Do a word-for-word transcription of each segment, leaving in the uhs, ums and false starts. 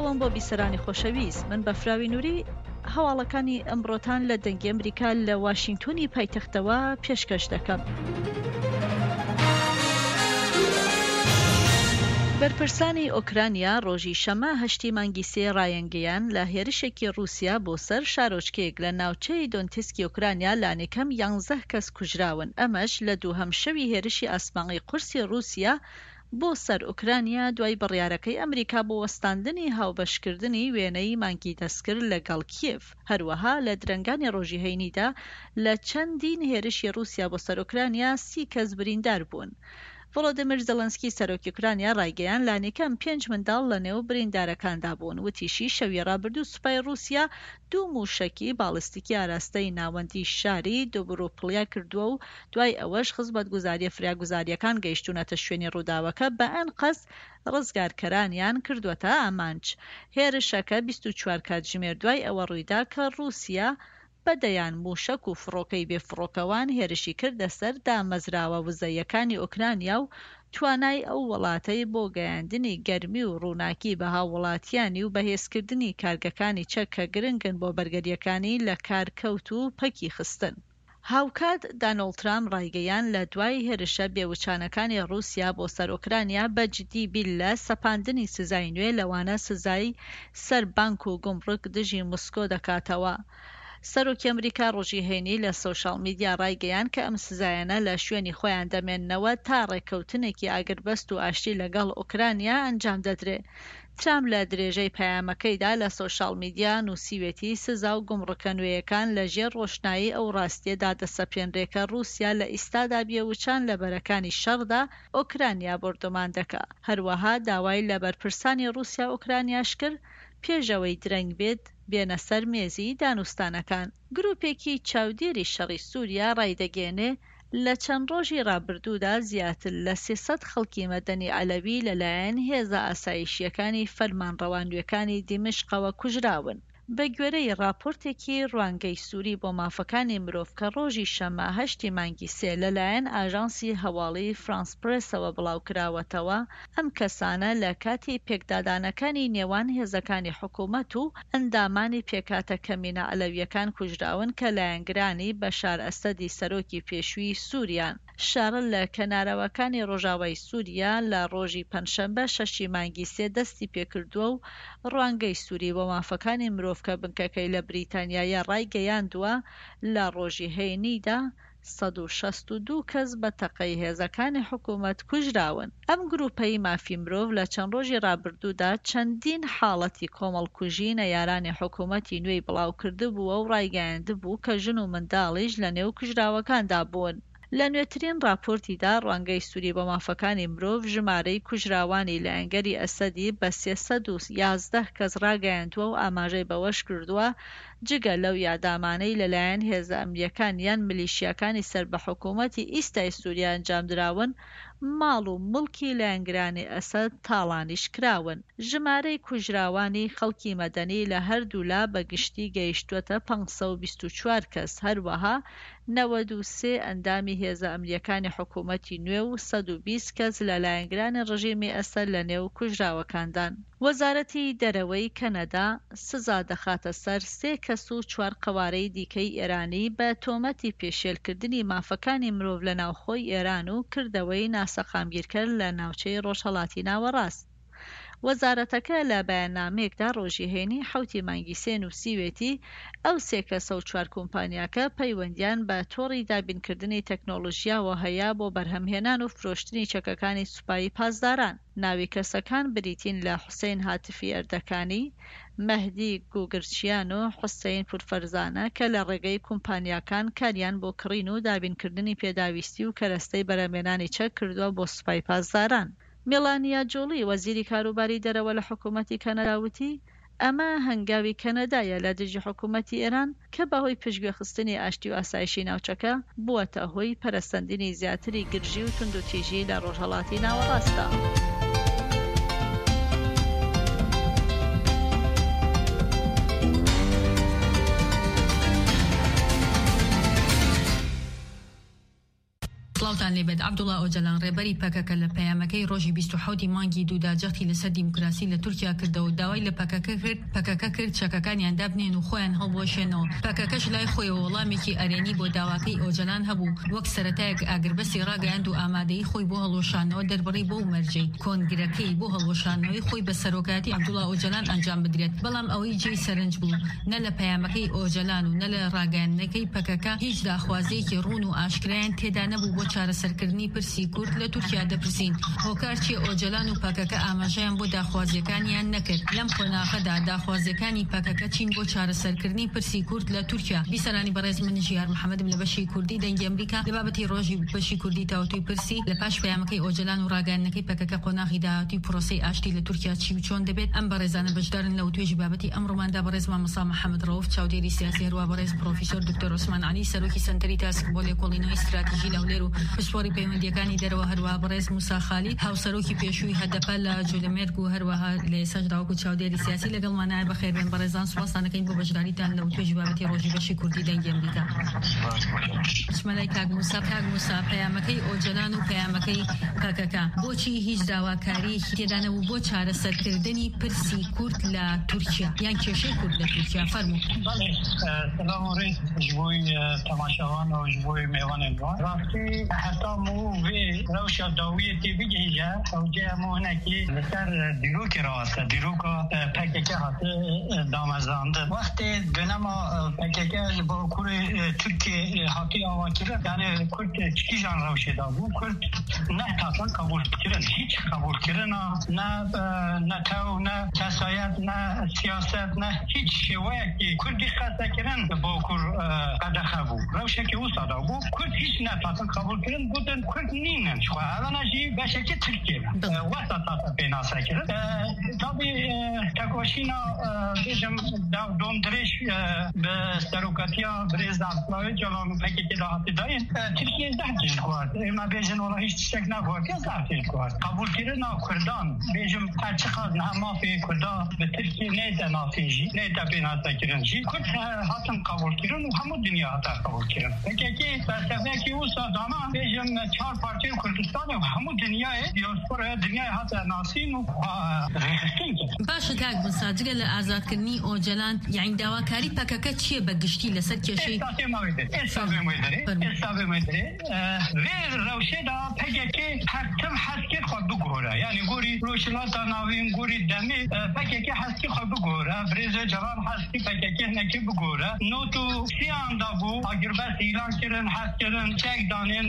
سلااوم بۆ بیسەرانی خۆشەویست، من بەفراوی نووری هەواڵەکانی ئەمڕۆتان لە دەنگی ئەمریکا لە واشنگتۆنی پایتەختەوە پێشکەش دەکەم. بەرپرسانی ئۆکرانیا ڕۆژی شەمە هەشتی مانگی سێ ڕایەنگەیان لە هێرشێکی رووسیا بۆ سەر شارۆچکەیەک لە ناوچەی دۆنتسکی ئۆکرانیا لانێکەم یانزە کەس کوژراون، ئەمەش لە دووهەم شەوی هێرشی ئاسمانغی قورسی رووسیا بۆ سەر ئوکرانیا دوای بڕیارەکەی ئەمریکا بۆ وەستاندنی هاوبەشکردنی وێنەی مانگی دەستکرد لەگەڵ کیێف. هەروەها لە درەنگانی ڕۆژی هەینیدا لە چەندین هێرشی رووسیا بۆ سەر ئوکرانیا سی کەس بریندار بوون. ڤڵۆدیمیر زەلەنسکی سەرۆکی ئوکرانیا ڕایگەیان لانێکەم پێنج منداڵ لە نێو بریندارەکاندا بوون. وتیشی شەوی ڕابردوو سوپای رووسیا دوو موشەکی باڵستیکی ئاراستەی ناوەندی شاری دۆبروپڵیا کردووە و دوای ئەوەش خزمەتگوزاریە فراگوزاریەکان گەیشتونەتە شوێنی ڕووداوەکە بە ئەنقەس ڕزگارکەرانیان کردووەتە ئامانج. هێرشەکە بیست و چوار کاتژمێر دوای ئەوە ڕوویدا کە رووسیا بەدەیان موشک و فڕۆکەی بێفڕۆکەوان هێرشی کردە سەر دامەزراوە وزەیەکانی ئۆکرانیا و توانای ئەو وڵاتەی بۆ گەیاندنی گەرمی و ڕووناکی بە هاوڵاتیانی و بەهێزکردنی کارگەکانی چەک کە گرنگن بۆ بەرگەریەکانی لە کارکەوت و پەکی خستن. هاوکات دانۆڵد ترامپ ڕایگەیان لە دوای هێرشە بێوچانەکانی رووسیا بۆ سەر ئۆکرانیا بە جددی بیل لە سەپاندنی سزای نوێ لەوانە سزای سەر بانک و گومڕک دژی موسکۆ دەکاتەوە. سەرۆکی ئەمریکا ڕۆژی هەینی لە سۆشال میدیا ڕایگەیان کە ئەم سزایانە لە شوێنی خۆیان دەمێننەوە تا ڕێککەوتنێکی ئاگربەست و ئاشتی لەگەڵ ئۆکرانیا ئەنجام دەدرێت. ترامپ لە درێژەی پەیامەکەیدا لە سۆشال میدیا نووسیوێتی سزا و گومڕکە نوێیەکان لە ژێر ڕۆشنایی ئەو ڕاستیەدا دەسەپێنرێکە رووسیا لە ئیستادا بێوچان لە بەرەکانی شەڕدا ئۆکرانیا بردومان دەکا. هەروەها داوای لە بەرپرسانی رووسیا ئۆکرانیاش کرد پێشەوەی درەنگ بێت بێنە سەر مێزی دانوستانەکان. گروپێکی چاودێری شەڕی سووریا ڕایدەگەێنێ لە چەند ڕۆژی ڕابردوودا زیاتر لە سێسەد خەڵکی مەدەنی عەلەوی لەلایەن هێزە ئاسایشیەکانی فەرمانڕەوانویەکانی دیمشقەوە کوژراون. بە گوێرەی راپۆرتێکی ڕوانگەی سووری بۆ مافەکانی مرۆڤ کە ڕۆژی شەمە هەشتی مانگی سێ لەلایەن ئاژانسی هەواڵی فرانس پرێسەوە بڵاوکراوەتەوە، ئەم کەسانە لە کاتی پێکدادانەکانی نێوان هێزەکانی حکوومەت و ئەندامانی پێکاتە کەمینە عەلەویەکان کوژراون کە لایەنگرانی بەشار ئەسەدی سەرۆکی پێشووی سووریان. شارل لە کەنارەوەکانی ڕۆژاوای سووریا لە ڕۆژی پەنجشەمبە شەشی مانگی سێ دەستی پێکردووە و ڕوانگەی سووری بۆ مافەکانی مرۆڤ کە بنکەکەی لە بریتانیایە ڕایگەیاندووە لە ڕۆژی هەینیدا سەد و شەست و دوو کەس بە تەقەی هێزەکانی حکوومەت کوژراون. ئەم گروپەی مافی مرۆڤ لە چەند ڕۆژی ڕابردوودا چەندین حاڵەتی کۆمەڵکوژی نەیارانی حکوومەتی نوێی بڵاو کردبووە و ڕایگەیاندبوو کە ژن و منداڵیش لە نێو کوژراوەکاندا بوون. لە نوێترین راپۆرتیدا ڕوانگەی سووری بۆ مافەکانی مرۆڤ ژمارەی کوژراوانی لە ئەنگەری ئەسەدی بە سێسەد و یازدە کەس ڕاگەیاندووە و ئاماژەی بەوەش کردووە جگە لەو یادامانەی لەلایەن هێزە ئەمنیەکان یان ملیشیاکانی سەر بە حکوومەتی ئیستای سووریا ئەنجامدراون ماڵ و مڵکی لایەنگرانی ئەسەد تاڵانیش کراون. ژمارەی کوژراوانی خەڵکی مەدەنی لە هەردوو لا بەگشتی گەیشتووەتە پانسەد و بیست و چوار کەس. هەروەها نەوەد و سێ ئەندامی هێزە ئەمنیەکانی حکوومەتی نوێ و سەد و بیست کەس لە لایەنگرانی ڕژیمی ئەسەد لە نێو کوژراوەکاندان. وەزارەتی دەرەوەی کەنەدا سزا دەخاتە سەر سێ کەس و چوار قەوارەی دیکەی ئێرانی بە تۆمەتی پێشێلکردنی مافەکانی مرۆڤ لە ناوخۆی ئێران و کردەوەی ناسەقامگیرکرد لە ناوچەی ڕۆژهەڵاتی ناوەڕاست. وەزارەتەکە لە بەیاننامەیەکدا ڕۆژی هەینی حوتی مانگی سێ نووسیوێتی ئەو سێ کەسە و چوار کۆمپانیاکە پەیوەندیان بە تۆڕی دابینکردنی تەکنۆلۆژیاوە هەیە بۆ بەرهەمهێنان و فرۆشتنی چەکەکانی سوپایی پاسداران. ناوی کەسەکان بریتین لە حوسێن هاتفی ئەردەکانی، مەهدی گوگرچیان و حوسێن پورفەرزانە کە لە ڕێگەی کۆمپانیاکان کاریان بۆ کڕین و دابینکردنی پێداویستی و کەرەستەی بەرهەمهێنانی چەک کردووە بۆ سوپای پاسداران. میلانیا جۆلی وەزیری کاروباری دەرەوە لە حکوومەتی کەنەدا وتی ئەمە هەنگاوی کەنەدایە لە دژی حکوومەتی ئێران کە بەهۆی پشتگوێخستنی ئاشتی و ئاسایشی ناوچەکە بووەتە هۆی پەرەسەندنی زیاتری گرژی و توندوتیژی لە ڕۆژهەڵاتی ناوەڕاستدا. سڵاوتان لێبێت. عەبدوڵڵا ئۆجەلان ڕێبەری پەکەکە لە پەیامەکەی ڕۆژی بیست و حەوتی مانگی دوودا جەختی لەسەر دیموکراسی لە تورکیا کردەوە، داوای لە پەکەکە کرد پەکەکە کرد چەکەکانیان دابنێن و خۆیان هەڵبۆشێنەوە. پەکەکەش لای خۆیەوە وەڵامێکی ئەرێنی بۆ داواکەی ئۆجەلان هەبوو، وەک سەرەتایەک ئاگربەسی ڕاگەیاند و ئامادەیی خۆی بۆ هەڵۆشانەوە دەربڕی بۆ مەرجەی کۆنگرەکەی بۆ هەڵۆشانەوەی خۆی بە سەرۆکاتی عەبدوڵڵا ئۆجەلان ئەنجام بدرێت. بەڵام ئەوەی جێی سەرنج بوو نە لە پەیامەکەی ئۆجەلان و نە لە ڕاگەیاندنەکەی پەکەکە هیچ داخوازەیەکی ڕوون و ئاشکرایان تێدا نەبوو بۆ چارەسەرکردنی پرسی کورد لە تورکیا دەپرسین. هۆکار چیە ئۆجەلان و پەکەکە ئاماژەیان بۆ داخوازیەکانیان نەکرد. لەم خۆناغەدا داخوازیەکانی پەکەکە چین بۆ چارەسەرکردنی پرسی کورد لە تورکیا. بیسەرانی بەڕێز من ژیار محەممەدم لە بەشی کوردی دەنگی ئەمریکا لە بابەتی ڕۆژی بەشی کوردی تاوتوی پرسی لە پاش پەیامەکەی ئۆجەلان و ڕاگەیاندنەکەی پەکەکە قۆناغی داهاتی پرۆسەی ئاشتی لە تورکیا چی و چۆن دەبێت. ئەم بەڕێزانە بەشدارن لە توێژی بابەتی ئەمڕۆماندا بەڕێز مامۆستا محەممەد ڕەوف چاودێری سیاسی، هەروە بەڕێز پرۆفیسۆر دکتۆر عوسمان عەلی سەرۆکی سەنتەری تاسک بۆ لێکۆڵینەوەی استراتیژی لەولێر و پشتوەری پەیوەندیەکانی دەرەوە، هەروە بەڕێز موسا خالیل هاوسەرۆکی پێشووی هەدەپە لە جولەمێرگ و هەروەها لە ئێساش داوەکو چاودێری سیاسی لەگەڵمانایە. بەخێربێن بەڕێزان، سوپاسانەکەین بۆ بەشداریتان لە توێژی بابەتی ڕۆژی بەشی کوردی دەنگی ئەمریکا. چمەلای کاک موسا کاک موسا پەیامەکەی ئۆجەلان و پەیامەکەی پەکەکە بۆچی هیچ داواکاریەکی تێدا نەبوو بۆ چارەسەرکردنی پرسی کورد لە تورکیا یان کێشەی کورد لە تورکیا؟ فەرموو. سلام ڕێز ژبۆی تەماشاوان و ژبۆی میوانێن ڕاستی هەتا مو وێ ڕەوشە داویەتی بگەیژە ئەوجێ هەموو هەنێکی لەسەر دیرۆکی ڕاستە دیرۆکە پەکەکە هاتە دامەزاندن. وەختێ دنەما پەکەکە بۆ کوڕی تورکی هاتی ئاواکردن، یعنی کورد چکیژان ڕەوشێدا بوو. کورد نه تاسان قبول کردن، هیچ قبول کردن نه نەتەو نه کەسایەت نه سیاست نه هیچ شێوەیەکی کوردی خەسە کردن بۆ کوڕ قەدەخە بوو. ڕەوشێکی وسادا بوو. کورد هیچ نەتاسان قبول کردن بودن کورد نینن خو ئەوانەژی بەشێکی تورکیە وەسە تاسە پێناسە کردن. تابی تەکۆشینا بێژم دۆم درێژ بە سەرۆکەتیا برێز عەبدوڵڵا ئۆجەلان و پەکێکی داهاتی داین تورکیە زەحمەتی خوارد. ئێمە بێژن وەڵا هیچ شتێک نەخوارد کە زەحمەتی خوارد. قبولکردنا کوردان بێژم هەر چقدر نه مافی کوردا به ترکیه نیت نافیجی نیت پیناسا کردن جی کورد هاتن قبول کردن و همه دنیا هاتا قبول کردن. فکر فلسفه کی وسا دانا بێژم چهار پارتی کوردستان و همه دنیا دیاسپورا دنیا هاتا ناسین و ریختین. باشه کاک موسا جگە لە ئازادکردنی ئۆجەلان یعنی داواکاری پەکەکە چییە بە گشتی لەسەر کێشەی ئێستا ماوێدێ ئێستا بێمێدێ ئێستا بێمێدێ وێ ڕەوشێدا پەکێکی هەرتم حەسکێ خۆ بگۆرە یعنی گۆری ڕۆژهەڵاتە ناوین گۆری دەمێ پەکێکی حەسکی خۆ بگۆرە برێزە جەوان حەسکی پەکێکی هەنێکی بگۆرە نۆت و سیاندا بوو ئاگربەس ئیلان کردن حەسکردن چەک دانێن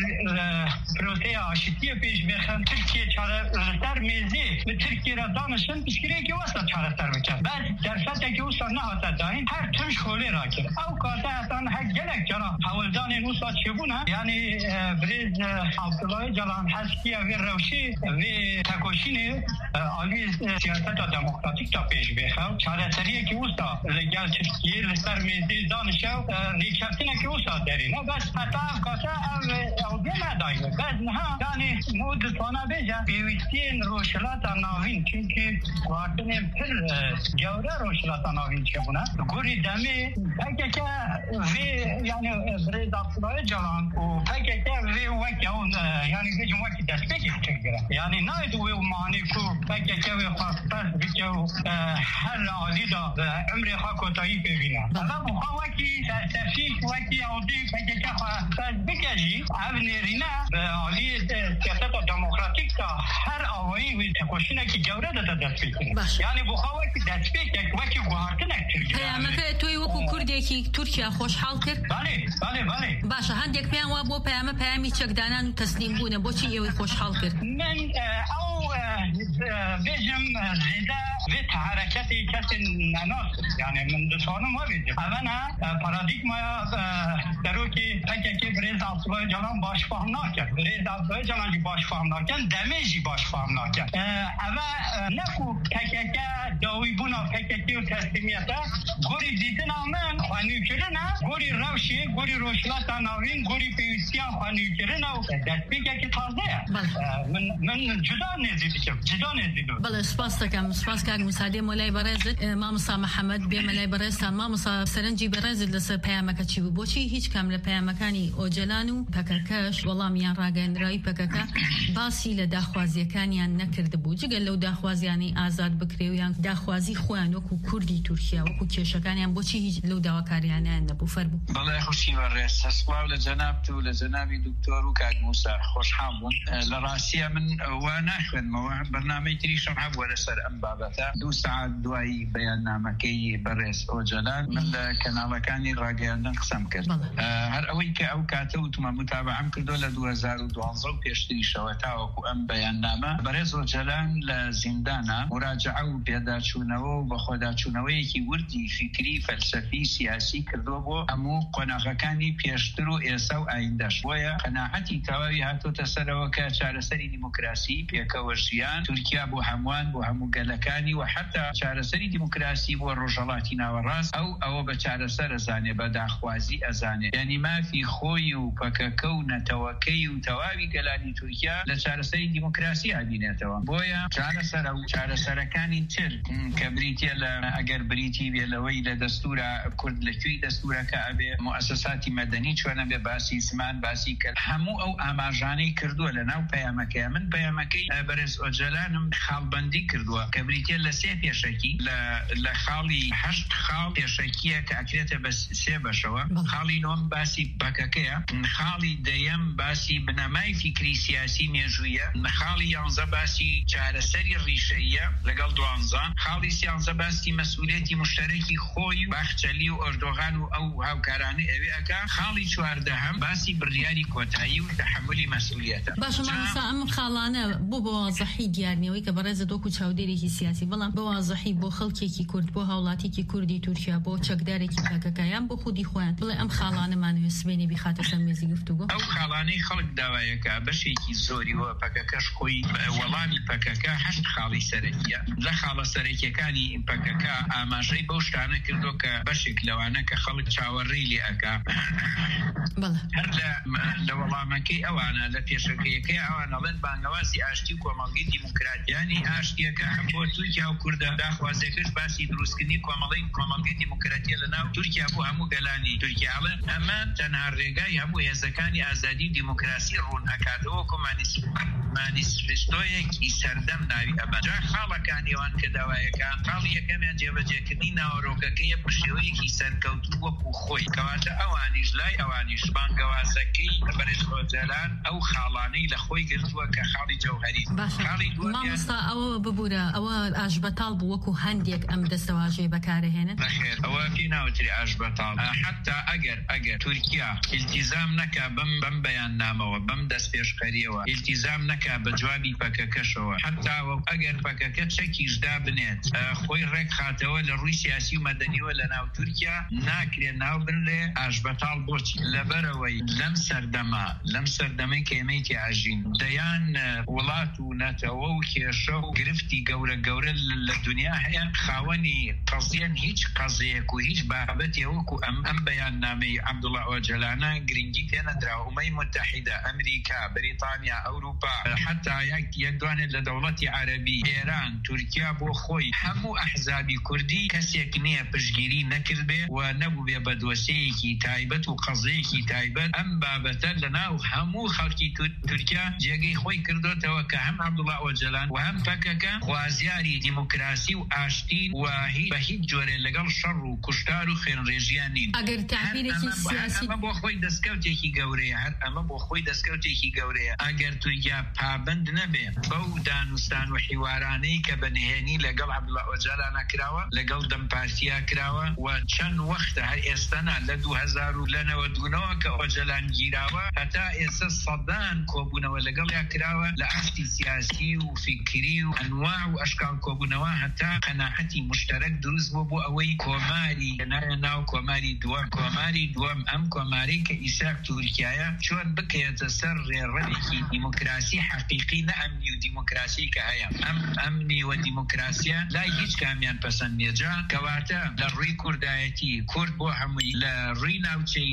پرۆسەی ئاشتیە پێش بێخەن تورکیە چارە لەسەر مێزێ لە تورکیە دانشن پشتگیرێکی وەسە چارەسەر بکەن. بەس دەرفەتێکی وسا نەهاتە داین هەر تمش خۆلێ ڕاکرد. ئەو کاتە هەتان هەر گەلێک جارا هەوڵدانێن وسا چێبوونە یعنی برێز عەبدوڵڵا ئۆجەلان حەسکیە وێ ڕەوشی وێ تەکۆشینێ عالی سیاسەتا دموکراتیک تا پێش بێخە چارەسەریەکی وسا لەگەڵ تورکیە لەسەر مێزێ دانشە و ڕێککەوتنێکی وسا دەرینە. بەس هەتا ئەو کاتە ئەو دێ نەداینە. بەس نەها یعنی مو دتوانە بێژە پێویستیên ڕۆژهەڵاتە ناوین چونکی گواردنên pir gewre rojhilata navîn çêbûne. Gorî demê P K K vê yani Birêz Abdullah Öcalan û P K K vê weke ew yani bêjin wekî destpêkê çêkire. Yani nayê wê manî ku P K K vê xwespers bike û her alî da emrê xwe kotayî pêbîne. Ev xwe wekî felsefî wekî awdî P K K xwespers bike jî ev nêrîne bi aliyê siyaseta demokratîk da her awayî wê tekoşînekî gewre de te dest pê kirin. Yani bu xwe wekî destpêkek wekî guhartinek kirî. پەیامەکە تۆی وەکو کوردێکی تورکیا خۆشحاڵ کرد؟ بەڵێ بەڵێ بەڵێ. باشە هەندێک پێیان وا بۆ پەیامە پەیامی چەکدانان و تەسلیم بوونە بۆچی ئێوەی خۆشحاڵ کرد؟ من ئەو بێژم زێدە vê حرکتی کسی نناس yani من دشانم وابیدیم. اولا پارادیگمایا دروکی پککی بریز عبدالله جلان باش فهم نکرد. بریز عبدالله جلان جی باش فهم نکرد. دمیجی باش فهم نکرد. اما نکو پکک داوی بونا پککی و تسلیمیتا گوری دیدن آمن خوانیو کرنه گوری روشی گوری روشلات ناوین گوری پیوستیان خوانیو کرنه و دست پککی تازه من من جدا نزیدیم جدا نزیدیم. بله سپاس دکم سپاس که مساعده مولای برزت مامۆستا محەممەد بێ مەلای بەڕێزتان مامۆستا سەرنجی بەڕێزت لەسەر پەیامەکە چی بوو؟ بۆچی هیچ کام لە پەیامەکانی ئۆجەلان و و پەکەکەش وەڵامیان ڕاگەیاندراوی پەکەکە باسی لە داخوازیەکانیان نەکرد بوو جگەل لەو داخوازیانی ئازاد بکرێویان داخوازی خۆیان وەکو کوردی تورکیا وەکو کێشەکانیان بۆچی هیچ لەو داواکاریانیان نەبوو فەرموو. بەڵێ خوشی بەڕێز هەسڵاو لە جەنابت و لە جەنابی دکتۆر و کاک موسا خۆشحاڵ بوون. لە ڕاستیە من وا ناخوێنمەوە بەرنامەی تریشم هەبووە لەسەر ئەم بابەتە دوو سەعات دوایی بەیاننامەکەی بەڕێز ئۆجەلان من لە کەناڵەکانی ڕاگەیاندن قسەم کرد. هەر ئەوەی کە ئەو کاتە وتمە متابعەم کردو لە دوو هەزار و دوانزە و پێشتریشەوە تاوەکو ئەم بەیاننامە بەڕێز ئۆجەلان لە زیندانە مراجعە و پێداچوونەوە و بەخۆداچوونەوەیەکی وردی فکری فەلسەفی سیاسی کردووە بۆ هەموو قۆناغەکانی پێشتر و ئێستا و ئایندەش بۆیە قەناعەتی تەواوی هاتۆتە سەرەوە کە چارەسەری دیموکراسی پێکەوە ژیان تورکیا بۆ هەمووان بۆ هەموو گەلەکانی و حتا چارەسەری دیموکراسی بۆ ڕۆژهەڵاتی ناوەڕاست ئەو ئەوە بە چارەسەر ئەزانێ بە داخوازی ئەزانێ یعنی مافی خۆی و پەکەکە و نەتەوەکەی و تەواوی گەلانی تورکیا لە چارەسەری دیموکراسی ئابینێتەوە بۆیە چارەسەر و چارەسەرەکانی تر کە بریتە لە ئەگەر بریتی بێ لەوەی لە دەستورە کورد لەکوێی دەستورەکە ئەبێ مؤسساتی مەدەنی چۆنە بێ باسی زمان باسی کرد هەموو ئەو ئاماژانەی کردووە لە ناو پەیامەکەی من پەیامەکەی بەرز ئۆجەلانم خاڵبەندی کردووە کە بریتە لە سێ پێشەکی لە خاڵی هەشت خاڵ پێشەکیە کە ئەکرێتە بە سێ بەشەوە خاڵی نۆم باسی بەکەکەیە خاڵی دەیەم باسی بنەمای فکری سیاسی مێژوویە خاڵی یانزە باسی چارەسەری ڕیشەیە لەگەڵ دوانزە خاڵی سیانزە باسی مەسئولێتی مشتەرەکی خۆی باخچەلی و ئۆردۆغان و ئەو هاوکارانە ئەوێ ئەکا خاڵی چواردەهەم باسی بڕیاری کۆتایی و تەحملی مەسئولیەتە. باشە مامۆستا ئەم خاڵانە بۆ بە وازەحی دیارنەوەی کە بەڕێزە دۆک و چاودێرێکی سیاسی بەڵام بە وازەحی بۆ خەڵکێکی کورد بۆ هاوڵاتێکی کوردی تورکیا بۆ چەکدارێکی پاکەکەیان بۆ خودی خۆیان بڵێ ئەم خاڵانەمانوێ سبێنێ بیخاتە سەر مێزی گفتوگۆ ئەو خاڵانەی خەڵک داوایەکە بەشێکی زۆریەوە پەکەکەش خۆی وەڵامی پەکەکە هەشت خاڵی سەرەکیە لە خاڵە سەرەکیەکانی پەکەکە ئاماژەی بەو شتانە کردو کە بەشێک لەوانە کە خەڵک چاوەڕێی لێ ئەکا هەر لە وەڵامەکەی ئەوانە لە پێشەکەیەکەی ئەوانەڵێن بانگەوازی ئاشتی و کۆمەڵگەی دیموکراتیانی ئاشتیەکە هەم بۆ تورکیا و کوردە داخوازیەکەش باسی دروستکردنی کۆمەڵی کۆمەڵگەی دیموکراتیە لە ناو تورکیا بۆ هەموو گەلانی تورکیاڵێن ئەمە تەنها ڕێگای هەموو هێزەکانی ئازادی و دیموکراسی ڕوون ئەکاتەوە کۆ مانیفێستۆیەکی سەردەم ناوی ئەمە جا خاڵەکانیەوان کە داوایەکە خاڵی یەکەمیان جێبەجێکردنی ناوەڕۆکەکەیە بە شێوەیەکی سەرکەوتوو وەکو خۆی کەواتە ئەوانیش لای ئەوانیش بانگەوازەکەی بەڕێز ئۆجەلان ئەو خاڵانەی لە خۆی گرتووە کە خاڵی جەوهەری خاڵی مامۆستا ئەوە ببوورە ئەوە ئاژبەتاڵ بوو وەکو هەندێک ئەم دەستەواژەی بەکارەهێنن بەخێر ئەوە پێی ناوتری ئاژبەتاڵ حتا ئەگەر ئەگەر تورکیا التیزام نەکا بم بەم بەیاننامەوە بەم دەست پێشخەریەوە التیزام نەکا بە جوابی پەکەکەشەوە حتا ئەگەر پەکەکە چەکیشدا بنێت خۆی ڕێک خاتەوە لە ڕووی سیاسی و مەدەنیوە لە ناو تورکیا ناکرێت ناو بنرێ ئاژبەتاڵ بۆچی لەبەرەوەی لەم سەردەما لەم سەردەمەی کە ئێمەی تێئاژین دەیان وڵات و نەتەوە و کێشە و گرفتی گەورە گەورە لە دنیا هەیە خاوەنی قەزیان هیچ قەزەیەک و هیچ بابەتێ وەکو ئەم ئەم بەیاننامەی عەبدوڵڵا ئۆجەلانە گرنگی پێنەدرا ئومەی متحیدە ئەمریکا بریتانیا ئەوروپا حتا یەک دوانێت لە دەوڵەتی عەرەبی ئێران تورکیا بۆ خۆی هەموو ئەحزابی کوردی کەسێک نییە پشگیری نەکرد بێ و نەبوو بێ بە دۆسەیەکی تایبەت و قەزەیەکی تایبەت ئەم بابەتە لەناو هەموو خەڵکی تورکیا جێگەی خۆی کردوتەوە کە هەم عەبدوڵڵا ئۆجەلان و هەم پەکەکە خوازیاری دیموکراسی و ئاشتی و بە هیچ جۆرێ لەگەڵ شەڕ و کوشتار و خوێنڕێژیان نین ئەگەر تعبیرێکی سیاسی ئەمە بۆ خۆی دەستکەوتێکی گەورەیە هەر ئەمە بۆ خۆی دەستکەوتێکی گەورەیە ئەگەر تورکیا پابند نەبێ بەو دانوستان و حیوارانەی کە بەنهێنی لەگەڵ عەبدوڵڵا ئۆجەلانە کراوە لەگەڵ دەمپارتیا کراوە و چەند وەختە هەر ئێستانا لە دوو هەزار و لەنەوە دوونەوە کە ئۆجەلان گیراوە هەتا ئێستا سەدان کۆبوونەوە لەگەڵ یا کراوە لە ئاشتی سیاسی و فکری و ئەنواع و ئەشکال کۆبوونەوە هەتا قەناعەتی مشتەرەک دروست بوو بۆ ئەوەی کۆماری لەنایە ناو کۆماری دووەم کۆماری دووەم ئەم کۆماری کە ئیساک تورکیایە چۆن بکەیەتە سەر ڕێڕەوێکی دیموکراسی حەقیقی نە ئەمنی و دیموکراسی کە هەیە ئەم ئەمنی و دیموکراسیە لای هیچ کامیان پەسەند نییە جا کەواتە لە ڕووی کوردایەتی کورد بۆ هەمووی لە ڕووی ناوچەی لە ڕووی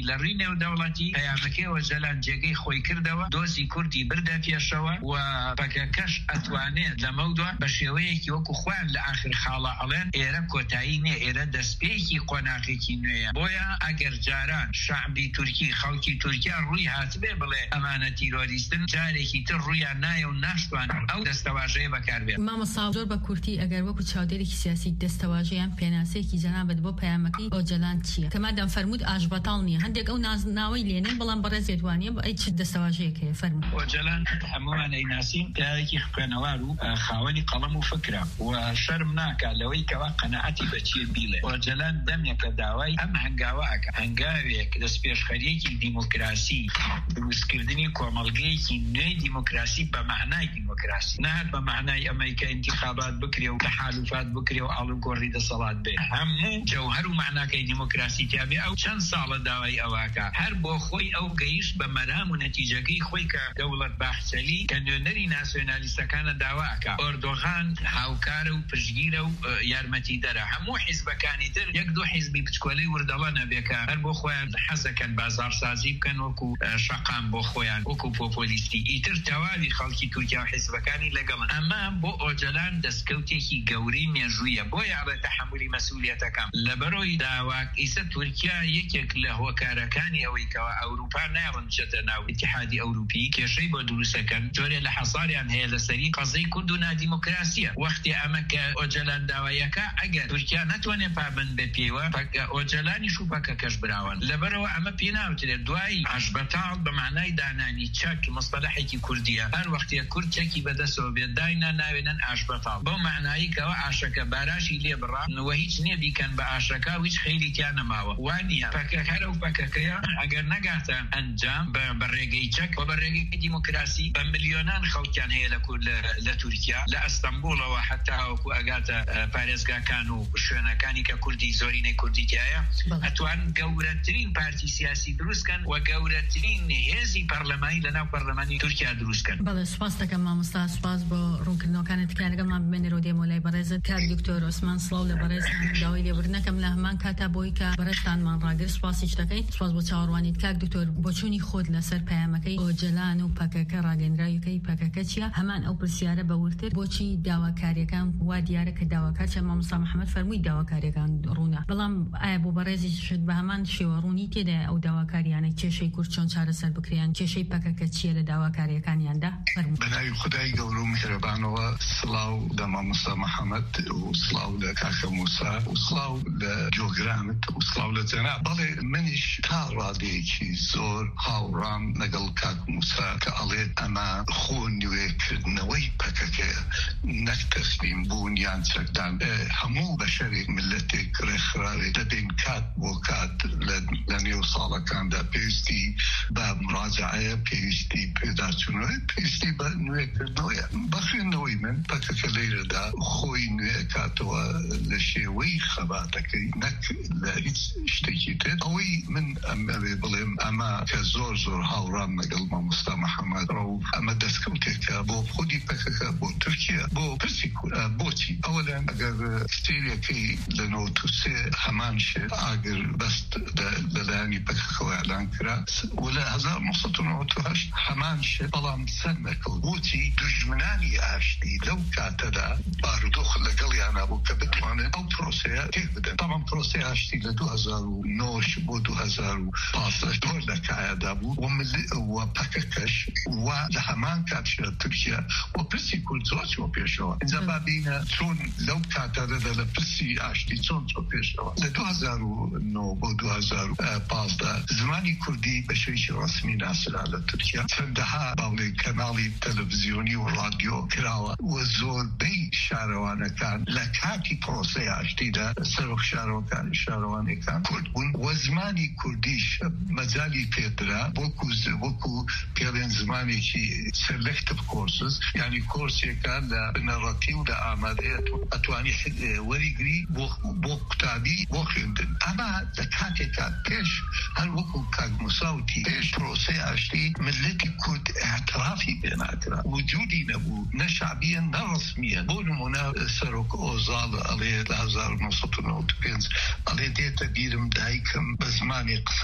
نێو دەوڵەتی پەیامەکەیەوە جەلان جێگەی خۆی کردەوە دۆزی کوردی بردە پێشەوە و پەکەکەش ئەتوانێت لەمەودوە بە شێوەیەکی وەکو خوان لە ئاخر خاڵە ئەڵێن ئێرە کۆتایی نیە ئێرە دەستپێکی قۆناغێکی نوێیە بۆیە ئەگەر جاران شعبی تورکی خەڵکی تورکیا ڕووی هاتبێ بڵێ ئەمانە تیرۆریستن جارێکی تر ڕوویان نایە و ناشتوانن ئەو دەستەواژەیە بەکاربێت. مامۆستا زۆر بە کورتی ئەگەر وەکو چاودێرێکی سیاسی دەستەواژەیان پێناسەیەکی جەنابەت بۆ پەیامەکەی ئۆجەلان چییە؟ کەمادام فەرموود ئاژبەتاڵ نییە هەندێک ئەو ناوەی لێنن بەڵام بەڕێزێت وانە بە ئەی چ دەستەواژەیەک هەیە فەرموود. ئۆجەلان هەمووان ئەیناسین پیاوێکی خوێنەوار و خاوەنی قەڵەم و فکرە و شەرم ناکات لەوەی کەوا قەنەعەتی بەچیە بیڵێ. ئۆجەلان دەمێکە داوای ئەم هەنگاوە ئەکە هەنگاوێک دەستپێشخەریەکی دیموکراسی دروستکردنی کۆمەڵگەیەکی نوێی دیموکراسی بە معنای دیموکراسی نەهات بە معنای ئەمریکا انتخابات بکرێ و تحالفات بکرێ و ئاڵوگۆڕی دەسەڵات بێ هەموو جەوهەر و معناکەی دیموکراسی تیابێ ئەو چەند ساڵە داوای ئەواکە هەر بۆ خۆی ئەو گەیشت بە مەرام و نەتیجەکەی خۆی کە دەوڵەت باخچەلی کە نوێنەری ناسیۆنالیستەکانە داواکە ئۆردۆغان هاوکارە و پشگیرە و یارمەتی دەرە هەموو حیزبەکانی تر یەک دو حیزبی بچکۆلەی وردەڵە نەبێکە هەر بۆ خۆیان حەزەکەن بازارسازی بکەن وەکو شەقام بۆ خۆیان وەکو پۆپۆلیستی ئیتر تەواوی خەڵکی تورکیا و حیزبەکانی لەگەڵن ئەمە بۆ ئۆجەلان دەستکەوتێکی گەورەی مێژوویە بۆیە ئەڵێ تەحەمولی مەسئولیەتەکەم لەبەرەوەی داواک ئیسە تورکیا یەکێک لە هۆکارەکانی ئەوەی کەوا ئەوروپا ناڕن چێتە ناو ئیتحادی ئەوروپی کێشەی بۆ دروستەکەن جۆرێ لە حەساریان هەیە لەسەری قەزەی کورد و نادیموکراسیە وەختی ئەمە کە ئۆجەلان داوایەکە ئەگەر تورکیا نەتوانێت پابند بە پێوە ئۆجەلانی شوپەکەش براون لەبەرەوە ئەمە پێ ناوترێت دوای عەشبەتاڵ بە معنای دانانی چەک مصطلحێکی کوردیە هەر وەختێ کورد چەکی بەدەستەوە بێت داینا ناوێنن عەشبەتاڵ بۆ معنایی کەەوە ئاشەکە باراشی لێ بڕا و هیچ نییە بیکەن بە ئاشەکە و هیچ خەیری تیان نەماوە وانە پەکەکەرە و پەکەکەیە ئەگەر نەگاتە ئەنجام بە ڕێگەی چەک و بە ڕێگەی دیموکراسی بە ملیۆنان خەڵکیان هەیە لە تورکیا لە ئەستەمبوڵەوە حتا وەکو ئەگاتە پارێزگاکان و شوێنەکانی کە کوردی زۆرینەی کوردیتیایە ئەتوان گەورەترین پارتی سیاسی دروستکەن و گەورەترین هێزی پەرلەمانی لەناو پەرلەمانی تورکیا دروستکەن. بەڵێ سوپاس دەکەم مامۆستا سوپاس بۆ ڕوونکردنەوەکانت کە لەگەڵمان بمێنەرەوە دێمۆلای بەڕێزت کاک دکتۆر عوسمان سڵاو لە بەڕێزتان داوای لێبوردنەکەم لە هەمان کاتا بۆی کە بەڕێزتانمان ڕاگرت سوپاسیش دەکەین سوپاس بۆ چاوەڕوانیت کاک دکتۆر بۆ چوونی خۆت لەسەر پەیامەکەی ئۆجەلان و پەکەکە ڕاگەندراویەکەی پەکەکە چییە هەمان ئەو پرسیارە بەورتر بۆچی داواکاریەکان وا دیارە کە داواکار چە مامۆستا محەممەد فەرمووی داواکاریەکان ڕوونە بەڵام ئایا بۆ بەڕێزی شت بە هەمان شێوە ڕوونی تێدا ئەو داواکاریانە کێشەی کورد چۆن چارەسەر بکریان کێشەی پەکەکە چییە لە داواکاریەکانیاندا فەرمووی. بەناوی خودای گەورە و میهرەبانەوە سڵاو لە مامۆستا محەممەد و سڵاو لە کاکە موسا و سڵاو لە جۆگرانت و سڵاو لە جەناب بەڵێ منیش تا ڕادەیەکی زۆر هاوڕام لەگەڵ کاک موسا کە ئەڵێت ئەمە خۆ نوێکردنەوەی پەکەکە نەک تەسلیم بوون یان چەکدان هەموو بەشەرێک ملەتێک ڕێکخراوێت دەبێن کات بۆ کات لە نێو ساڵەکاندا پێویستی بە مراجعەیە پێویستی پێداچوونەوەی پێویستی بە نوێکردنەوەیە بەخوێندنەوەی من پەکەکە لێرەدا خۆی نوێ کاتەوە لە شێوەی خەباتەکەی نەک لە هیچ شتێکی تر ئەوەی من ئەمەوێ بڵێم ئەمە کە زۆر زۆر هاوڕام لەگەڵ مامۆستا محەممەد ڕە و ئەمە دەستکەوتێکە بۆ خودی پەکەکە بۆ تورکیا بۆ پرسی بۆچی ئەوەلەن ئەگەر ستێریەکەی لە نۆتوسێ هەمان شێت ئاگر بەست لەلایانی پەکەکەەوە ئەلان کرا و لە هەزار نۆسەد و نۆڤەت و هەشت هەمان شێت بەڵام سەر نەکەوت بۆچی دوژمنانی ئاشتی لەو کاتەدا بارودۆخ لەگەڵیانە بوو کە بتوانێت ئەو پرۆسەیە تێک بدەن تەمام پرۆسەی ئاشتی لە دوو هەزار و نۆ بۆ دوو هەزار و پانزدە تۆر لە کایەدا بوو و پەکەکەش و لە هەمان کاتشدا تورکیا و پرسی کورد زۆر چۆ پێشەوە اینجا بابینە چۆن لەو کاتەدا لە پرسی ئاشتی چۆن چۆ پێشەوە لە دوو هەزار و نۆ بۆ دوو هەزار و پانزدە زمانی کوردی بە شێوەیەکی ڕەسمی ناسرا لە تورکیا چەندەها باوڵێ کەناڵی تەلەڤیزیۆنی و رادیۆ کراوە و زۆربەی شارەوانەکان لە کاتی پرۆسەی ئاشتیدا سەرۆک شارەوەکانی شارەوانەکان کورد بوون و زمانی کوردیش مەجالی پێدرا وەکو وەکو پێڵێن زمانێکی سلکتیڤ کۆرسز یعنی کۆرسێکە لە بنەڕەتی و لە ئامادەیەت ئەتوانی وەریگری بۆ قوتابی بۆ خوێندن ئەمە لە کاتێکا پێش هەر وەکو کاک موساوتی پێش پرۆسەی ئاشتی ملەتی کورد ئاعترافی پێ ناکرا وجودی نەبوو نە شعبیە نە ڕەسمیە بۆ نمونە سەرۆک ئۆزاڵ ئەڵێ لە هەزار و نۆسەد و نۆڤەت و پێنج ئەڵێ دێتە بیرم دایکم بە زمانی قسە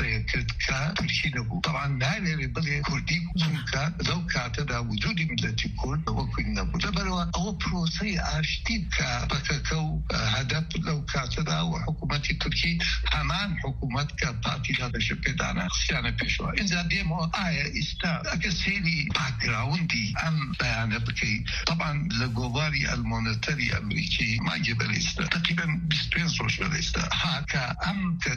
قسەیەکرد کە تورکی نەبوو. طبعا نالێ بڵێ کوردی چونکە لەو کاتەدا وجودی ملەتی کورد وەکوی نەبوو. لەبەرەوە ئەوە پرۆسەی ئاشتی کە پەکەکە و هەدەف لەو کاتەدا و حکوومەتی تورکی هەمان حکوومەت کە پارتیدا بەشە پێدانا خسیانە پێشەوە. اینجا دێمەوە ئایا ئێستا ئەگە سێری باکگراوندی ئەم بەیانە بکەیت. طبعا لە گۆواری ئەلمۆنەتەری ئەمریکی مانگێ بەرێستە تقریبا بیست و پێنج ڕۆژ بەرێستە هاکە ئەم کە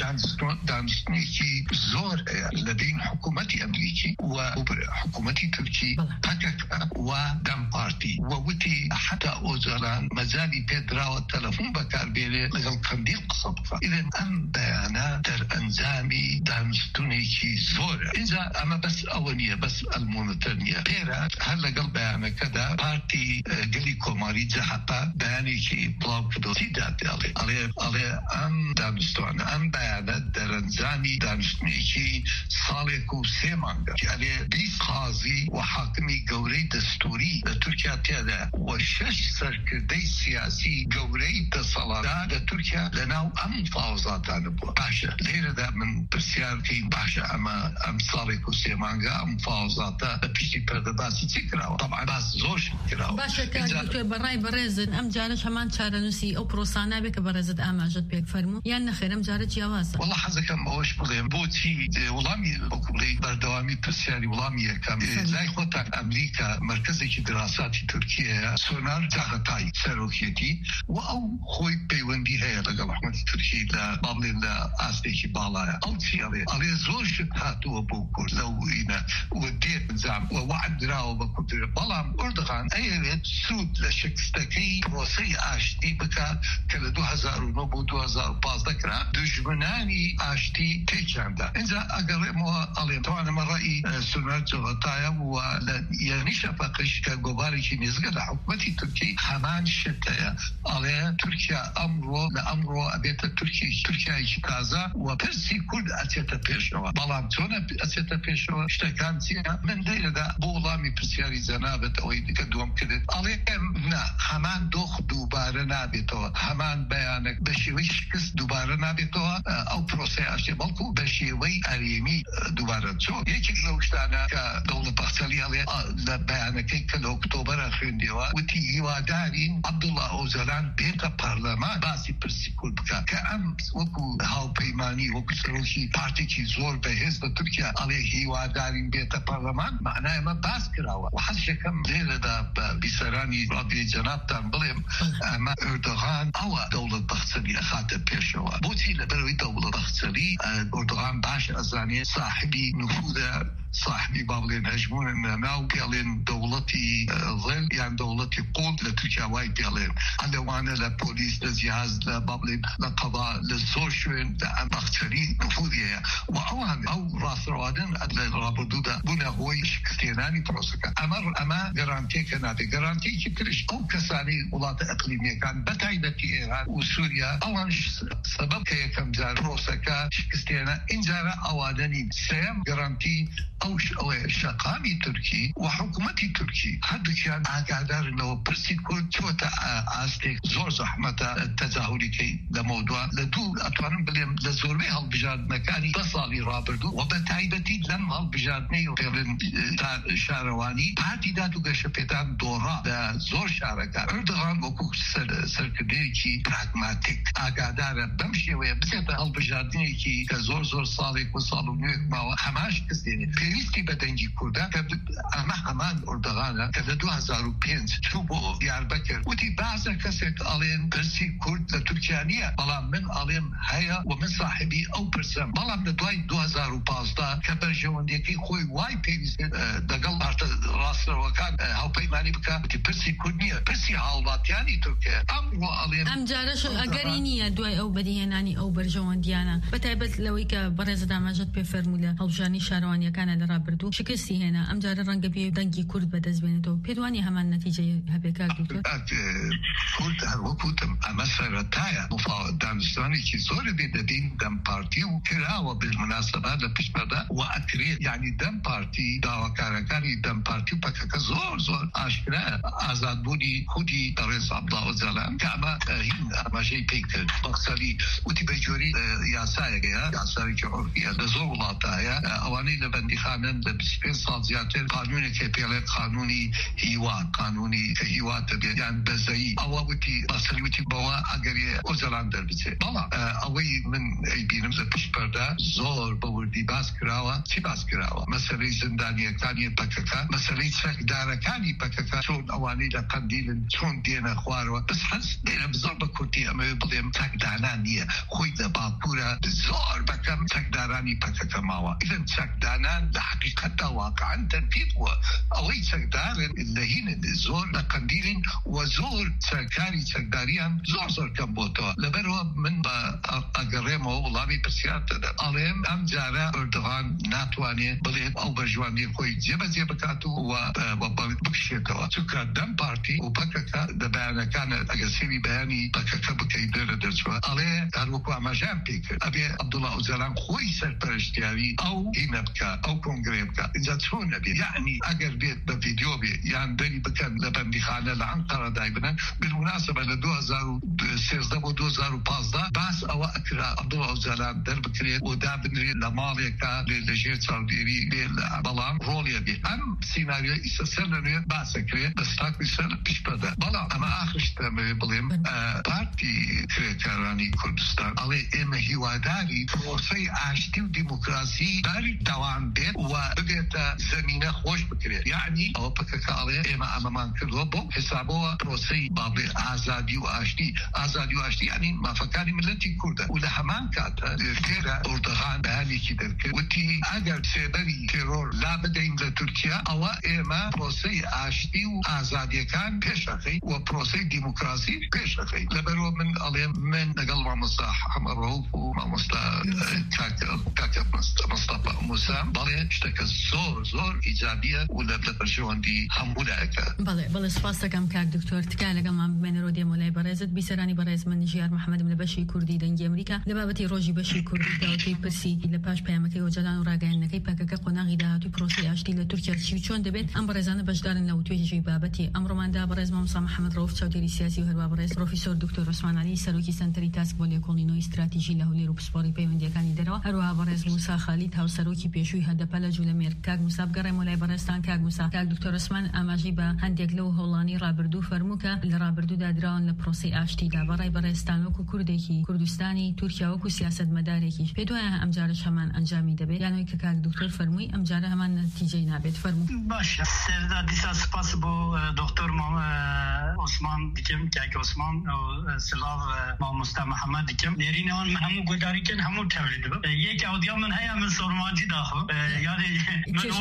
دانستنێکی زۆر لەبین حکوومەتی ئەمریکی و حکوومەتی تورکی پەکەکە و دەم پارتی و وتی حتا ئۆجاران مەجای پێدراوە تەلەفۆن بەکاربێنێ لەگەڵ قەندیل قسە بکە. ئیدن ئەم بەیانە دەرئەنجامی دانستنێکی زۆرە. اینجا ئەمە بەس ئەوە نییە، بەس ئەلمۆنەتەر نییە. پێرە هەر لەگەڵ بەیانەکەدا پارتی گەلی کۆماری جەهەپا بەیانێکی بڵاو کردو چیدا دێڵێ ئەڵێ ئەڵێ ئەم دانستوانە ئەم بەیانە دەرئەنجامی دانستنێکی ساڵێک و سێ مانگە ئەڵێ بیست قازی و حاکمی گەورەی دەستوری لە تورکیا تێدا و شەش سەرکردەی سیاسی گەورەی دەسەڵاتدا لە تورکیا لەناو ئەم مفاوزاتانە بووە. باشە لێرەدا من پرسیارکەی باشە ئەمە ئەم ساڵێک و سێ مانگە ئەم مفاوزاتە لە پشتی پەردە باسی چی کراوە؟ طبعا باس زۆر کراوە. باشە کاتێ بەڕای بەڕێزن ئەم جارەش هەمان چارەنووسی ئەو پرۆسانە بێت کە بەڕێزت ئاماژەت پێک فەرموو یان نەخێر ئەم جارە جیاوازە؟ وەڵا حەزەکەم ئەوەش بڵێم بۆچی وەڵامی وەکوڵی بەردەوامی پرسیاری وەڵامی یەکەم لای خۆتان ئەمریکا مرکزێکی دراساتی تورکیەیە سۆنار جاغەتای سەرۆکیەتی و ئەو خۆی پەیوەندی هەیە لەگەڵ حکومەتی تورکی لە باڵێن لە ئاستێکی باڵایە. ئەو چی ئەڵێ ئەڵێ زۆر شت هاتووە بۆ کورد لەو ئینە و دێت نزام و وعد دراوە بە کوردرە. بەڵام ئۆردۆغان ئەیەوێت سوود لە شکستەکەی پرۆسەی ئاشتی بکات کە لە دوو هەزار و نۆ بۆ دوو هەزار و پانزدە کرا دژمنانی ئاشتی تێکیاندا. اینجا ئەگەڕێمەوە ئەڵێ توانەمە ڕەئی سۆنار جاغەتایە و لە یانی شەفەقش کە گۆبارێکی نێزگە لە حکومەتی تورکی هەمان شتەیە. ئەڵێ تورکیا ئەمڕۆ لە ئەمڕۆ ئەبێتە تورکی تورکیایکی تازە و پرسی کورد ئەچێتە پێشەوە. بەڵام چۆنە ئەچێتە پێشەوە شتەکان چیە؟ من دەیرەدا بۆ وەڵامی پرسیاری زەنابێت ئەوەی دیکە دووەم کردێت ئەڵێ نا هەمان دۆخ دووبارە نابێتەوە، هەمان بەیانە بە شێوەی شکست دووبارە نابێتەوە ئەو پرۆسەی ئاشتی بەڵکو بە شێوەی ئەرێمی دووبارە چۆن. یەکێک لەو شتانە کە دەوڵەت بەخسەلی هەڵێ لە بەیانەکەی کە لە ئۆکتۆبەرە خوێندەوە وتی هیوادارین عەبدوڵڵا ئۆجەلان بێتە پەرلەمان باسی پرسی کورد بکات کە ئەم وەکو هاوپەیمانی وەکو سەرۆکی پارتێکی زۆر بەهێز بە تورکیا ئەڵێ هیوادارین بێتە پەرلەمان معنای ئەمە باس کراوە. و حەزەکەم لێرەدا بە بیسەرانی ڕادیۆی جەنابتان بڵێم ئەمە ئۆردۆغان ئەوە دەوڵەت بەخسەلی ئەخاتە پێشەوە. بۆچی لەبەرەوەی دەوڵەت بەخسەلی ئۆردۆغان باش ئەزانێ صاحبی نفوذە صاحبی بابلێن هەژمونن ناو پێڵێن دەوڵەتی ظل یان دەوڵەتی قوڵ لە تورکیا وای پێڵێن هەندێوانە لە پۆلیس لە جیهاز لە بابلێن لە قەضا لە زۆر شوێن لە ئەم بەخچەری نفوذیەیە و ئەوان ئەو ڕاستڕەوادن لە ڕابردوودا بوونە هۆی شکستێنانی پرۆسەکە. ئەمە ئەمە گەرانتێکە نابێت. گەرانتێکی ترش ئەو کەسانی وڵاتە ئەقلیمیەکان بەتایبەتی ئێران و سووریا ئەوان سەبەب کە یەکەم جار پرۆسەکە شکستێنە. اینجارە ئەوانە نین. سێم گەرانتی ئەوش ئەوەیە شەقامی تورکی و حکوومەتی تورکی هەردووکیان ئاگادارنەوە پرسی کورد چۆتە ئاستێک زۆر زەحمەتە تەجاهولیکەی لە مەودووە لە دوو ئەتوانم بڵێم لە زۆربەی هەڵبژاردنەکانی دە ساڵی ڕابردوو و بە تایبەتی لەم هەڵبژاردنەی و پێڵێن شارەوانی پارتی داد و گەشەپێدان دۆڕا لە زۆر شارەکان. ئۆردۆغان وەکو سەرکردەیەکی پراگماتیک ئاگادارە بەم شێوەیە بچێتە هەڵبژاردنێکی کە زۆر زۆر ساڵێک و ساڵ و نوێک ماوە هەماش کەسێنێت پێویستی بە دەنگی کوردە کە ئەمە هەمان ئۆردۆغانە کە لە دوو هەزار و پێنج چوو بۆ دیاربەکر وتی بازە کەسێک ئەڵێن پرسی کورد لە تورکیا نییە بەڵام من ئەڵێم هەیە و من صاحبی ئەو پرسم. بەڵام لە دوای دوو هەزار و پانزدە کە بەرژەوەندیەکەی خۆی وای پێویست لەگەڵ ڕاستەوەکان هاوپەیمانی بکە وتی پرسی کورد نییە پرسی هاوڵاتیانی تورکیا. ئەمڕۆ ئەڵێن ئەم جارەش ئەگەری نییە دوای ئەو بەدیهێنانی ئەو بەرژەوەندیانە بەتایبەت لەوەی کە بەڕێزت ئاماژەت پێ فەرموو لە هەڵبژاردنی هەمووانی شارەوانیەکانە لە ڕابردوو شکستی هێنا ئەم جارە ڕەنگە بێ دەنگی کورد بەدەستبێنێتەوە پێدوانی هەمان نەتیجەی هەبێکا دوتر کورد هەروەکوتم ئەمە سەرەتایە دانیشتوانێکی زۆر بێ دەبین دەم پارتی و کراوە بالمناسبە لە پشتبەدا و ئەکرێت یعنی دەم پارتی داواکارەکانی دەم پارتی و پەکەکە زۆر زۆر ئاشکرا ئازادبوونی خودی بەڕێز عەبدوڵڵا ئۆجەلان کە ئەمە هین ئاماژەی پێی کرد مەقسەدی وتی بەجۆری یاسایەکەیە یاساوێکی عورفیە لە زۆر وڵاتایە ئەوانەی لە بەندیخانەن لە بیست و پێنج ساڵ زیاتر قانونێکی پێڵێت قانونی هیوا قانونی کە هیوا دەبێت یان بەزەیی ئەوە وتی بەسەری وتی بەوە ئەگەریە ئۆجەلان دەربچێت بەڵام ئەوەی من ئەیبینم لە پشتپەردە زۆر بە وردی باس کراوە چی باس کراوە مەسەلەی زندانیەکانی پەکەکە مەسەلەی چەکدارەکانی پەکەکە چۆن ئەوانەی لە قەندیلن چۆن دێنە خوارەوە بەس حەز دێنە بزۆر بە کورتی ئەمە بڵێم چەکدانان نییە خۆی لە باکوورە زۆر بەکەم چەکدارانی پەکەکە ماوە ئیدن چەکدانان لە حەقیقەتدا واقعاً تەنقید بووە ئەوەی چەکدارن لە هینن زۆر لە قەندیلن و زۆر چەکاری چەکداریان زۆر زۆر کەم بۆتەوە لەبەرەوە من بە ئەگەڕێمەوە وڵامی پرسیار دەدەم ئەڵێم ئەم جارە ئەردوغان ناتوانێت بڵێت ئەو بەژوانی خۆی جێبەجێ بکات و بکشێتەوە چونکە دەم پارتی و پەکەکە لە بەیانەکانە ئەگەر سێوی بەیانی پەکەکە بکەیت دێرە دەرچوە ئەڵێ هەروەکو ئاماژەیان پێ کرد ئەبێ عەبدوڵڵا ئۆجەلان خۆی سەرپەرشتیاوی ئەو هینە بکە ئەو کۆنگرێ بکە اینجا چۆن نەبێت یعنی ئەگەر بێت بە ڤیدیۆ بێت یان دەری بکەن لە بەندیخانە لە ئەنقەرە دای بنن بالمناسبە لە دوو هەزار و سێزدە بۆ دوو هەزار و پانزدە باس ئەوە ئەکرا عەبدوڵڵا ئۆجەلان دەربکرێت و دابنرێت لە ماڵێکە لەژێر چاودێری بێ بەڵام ڕۆڵیە بێت ئەم سیناریۆ ئیسە سەر لەنوێ باسەکرێت دەستاکوی سەر پشتبەدا بەڵام ئەمە ئاخشتە بڵێم پارتی کرێکارانی کوردستان ئەڵێ ئێمە هیواداری پرۆسەی ئاشتی و دیموکراسی بەری دەوام بێت و ببێتە زەمینە خۆش بکرێت یعنی ئەوە پەکەکە ئەڵێ ئێمە ئەمەمان کردووە بۆ حسابەوە پرۆسەی بابێ ئازادی و ئاشتی ئازادی و ئاشتی یعنی مافەکانی ملەتی کوردە و لە هەمان کاتە لێرە ئەردوغان بەیانێکی دەرکرد وتی ئەگەر سێبەری تێرۆر لا بدەین لە تورکیا ئەوە ئێمە پرۆسەی ئاشتی و ئازادیەکان پێشەخەی و پرۆسەی دیموکراسی پێشەخەی لەبەرەوە من ئەڵێم من لەگەڵ مامۆستا حەمە ڕەوف و مامۆستا کاکە مستەفا موسا بەڵێ شتەکە زۆر زۆر ئیجابیە و لە پەرژەوەندی هەموو لایەکە بەڵێ بەڵێ سپاس دەکەم کاک دکتۆر تکا لەگەڵمان بمێنەرەوە دێمە لای بەڕێزت بیسەرانی بەڕێز من ژیار محەممەدم لە بەشی کوردی دەنگی ئەمریکا لە بابەتی ڕۆژی بەشی کوردی داوەکەی پرسی لە پاش پەیامەکەی ئۆجەلان و ڕاگەیاندنەکەی پەکەکە قۆناغی داهاتووی پرۆسی ئاشتی لە تورکیا چی چۆن دەبێت ئەم بەڕێزانە بەشدارن لە وتوێژی بابەتی ئەمڕۆماندا بەڕێز مامۆستا محەممەد ڕەوف چاودێری سیاسی و هەروە بەڕێز پرۆفیسۆر دکتۆر عوسمان عەلی سەرۆکی سەنتەری تاسک بۆ لێکۆڵینەوەی استراتیژی لە هەولێر و پسپۆڕی پەیوەندیەکانی دەرەوە هەروەها بەڕێز موسا خالید هاوسەرۆکی پێشووی هەدەپە لە جوولەمێر کاک موسا بگەڕێمەوە لای بەڕێزتان کاک موسا کاک دکتۆر عوسمان ئاماژەی بە هەندێک لەو هەوڵانی ڕابردوو فەرمووکە لە ڕابردوودا دراون لە پرۆسی ئاشتیدا بەڕای بەڕێزتان وەکو کوردێکی کوردستانی تورکیا وەکو سیاسەتمەدارێکی پێ وایە ئەم جارەش هەمان ئەنجامی دەبێت یانەوەی کە کاک دکتۆر فەرمووی ئەم جارە هەمان نەتیجەی نابێت فەرموو باشە سێردا دیسا سپاس بۆ دکتۆر عوسمان دیکەم کاک عوسمان و سلااو مامۆستا محەممەد دیکەم نێرینەوان من هەموو گۆداریکەن هەموو تەولید بم یەک ئەودیا من هەیە من سۆرمانجی داخۆ یاری من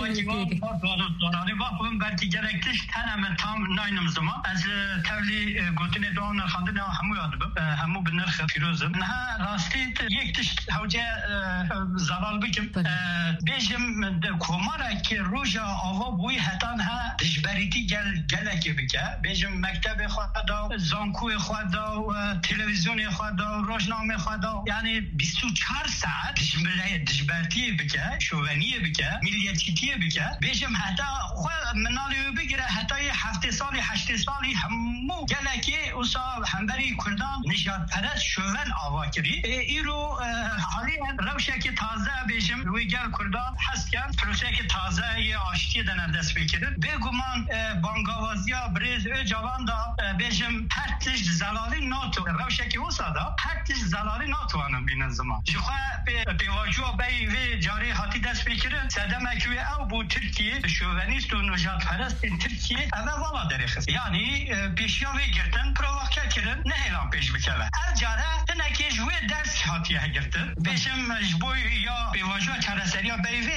وەکی باخۆم بەرکی گەرەک تشت هەنەمە تام ناینم زما ئەز تەولی گوتنێ دوان خاندنەوە هەموو یاد بم هەموو بنرخ فیرۆزم نها ڕاستیت یەک تشت هەوجە زەڵال بکەم بێژم کۆمارێکی ڕۆژە ئاوا بووی هەتان ها دژبەریتی گەلێکی بکە بێژم مەکتەبێ خوادا زانکوی خوادا و تلویزیۆنی خوادا و ڕۆژنامە خوادا یعنی بیست و چوار ساعت دژبەرتی بکە شۆڤەنیە بکە میلیەتیتیە بکە بێژم هەتا مناڵی بگیرە هەتای هەفتێ ساڵی هەشتێ ساڵی هەموو گەلێکی ئوسا هەمبەری کوردان نژادپەرست شۆڤەن ئاوا کردی ئیرۆ حالیان ڕەوشێکی تازە بێژم وی گەل کوردان هەستکەن پرۆسێکی تازە یە ئاشتی دەنە دەست پێکردن بێگومان بانگاوازیە برێز ئێجاواندا بێژم هەر تشت زەلالی ناتو ڕەوشێکی وسادا هەر تشت زەلالی ناتوانم بینن زمان ژخوا پێواژووە بەی وێ جارێ هاتی دەست پێکردن سەدەمەکوێ ئەو بۆ تورکیە شۆڤەنیست و نژادپەرستین تورکیە ئەمە وەڵا دەرێخست یعنی پێشیا وێ گرتن پرۆڤاکە کردن نەهێلان پێش بکەوە ئەر جارە هەنێکیش وێ دەست هاتیە هەگرتن بێژم ji بۆ یا پێواژووە چارەسەریە بەی وێ کاکیژە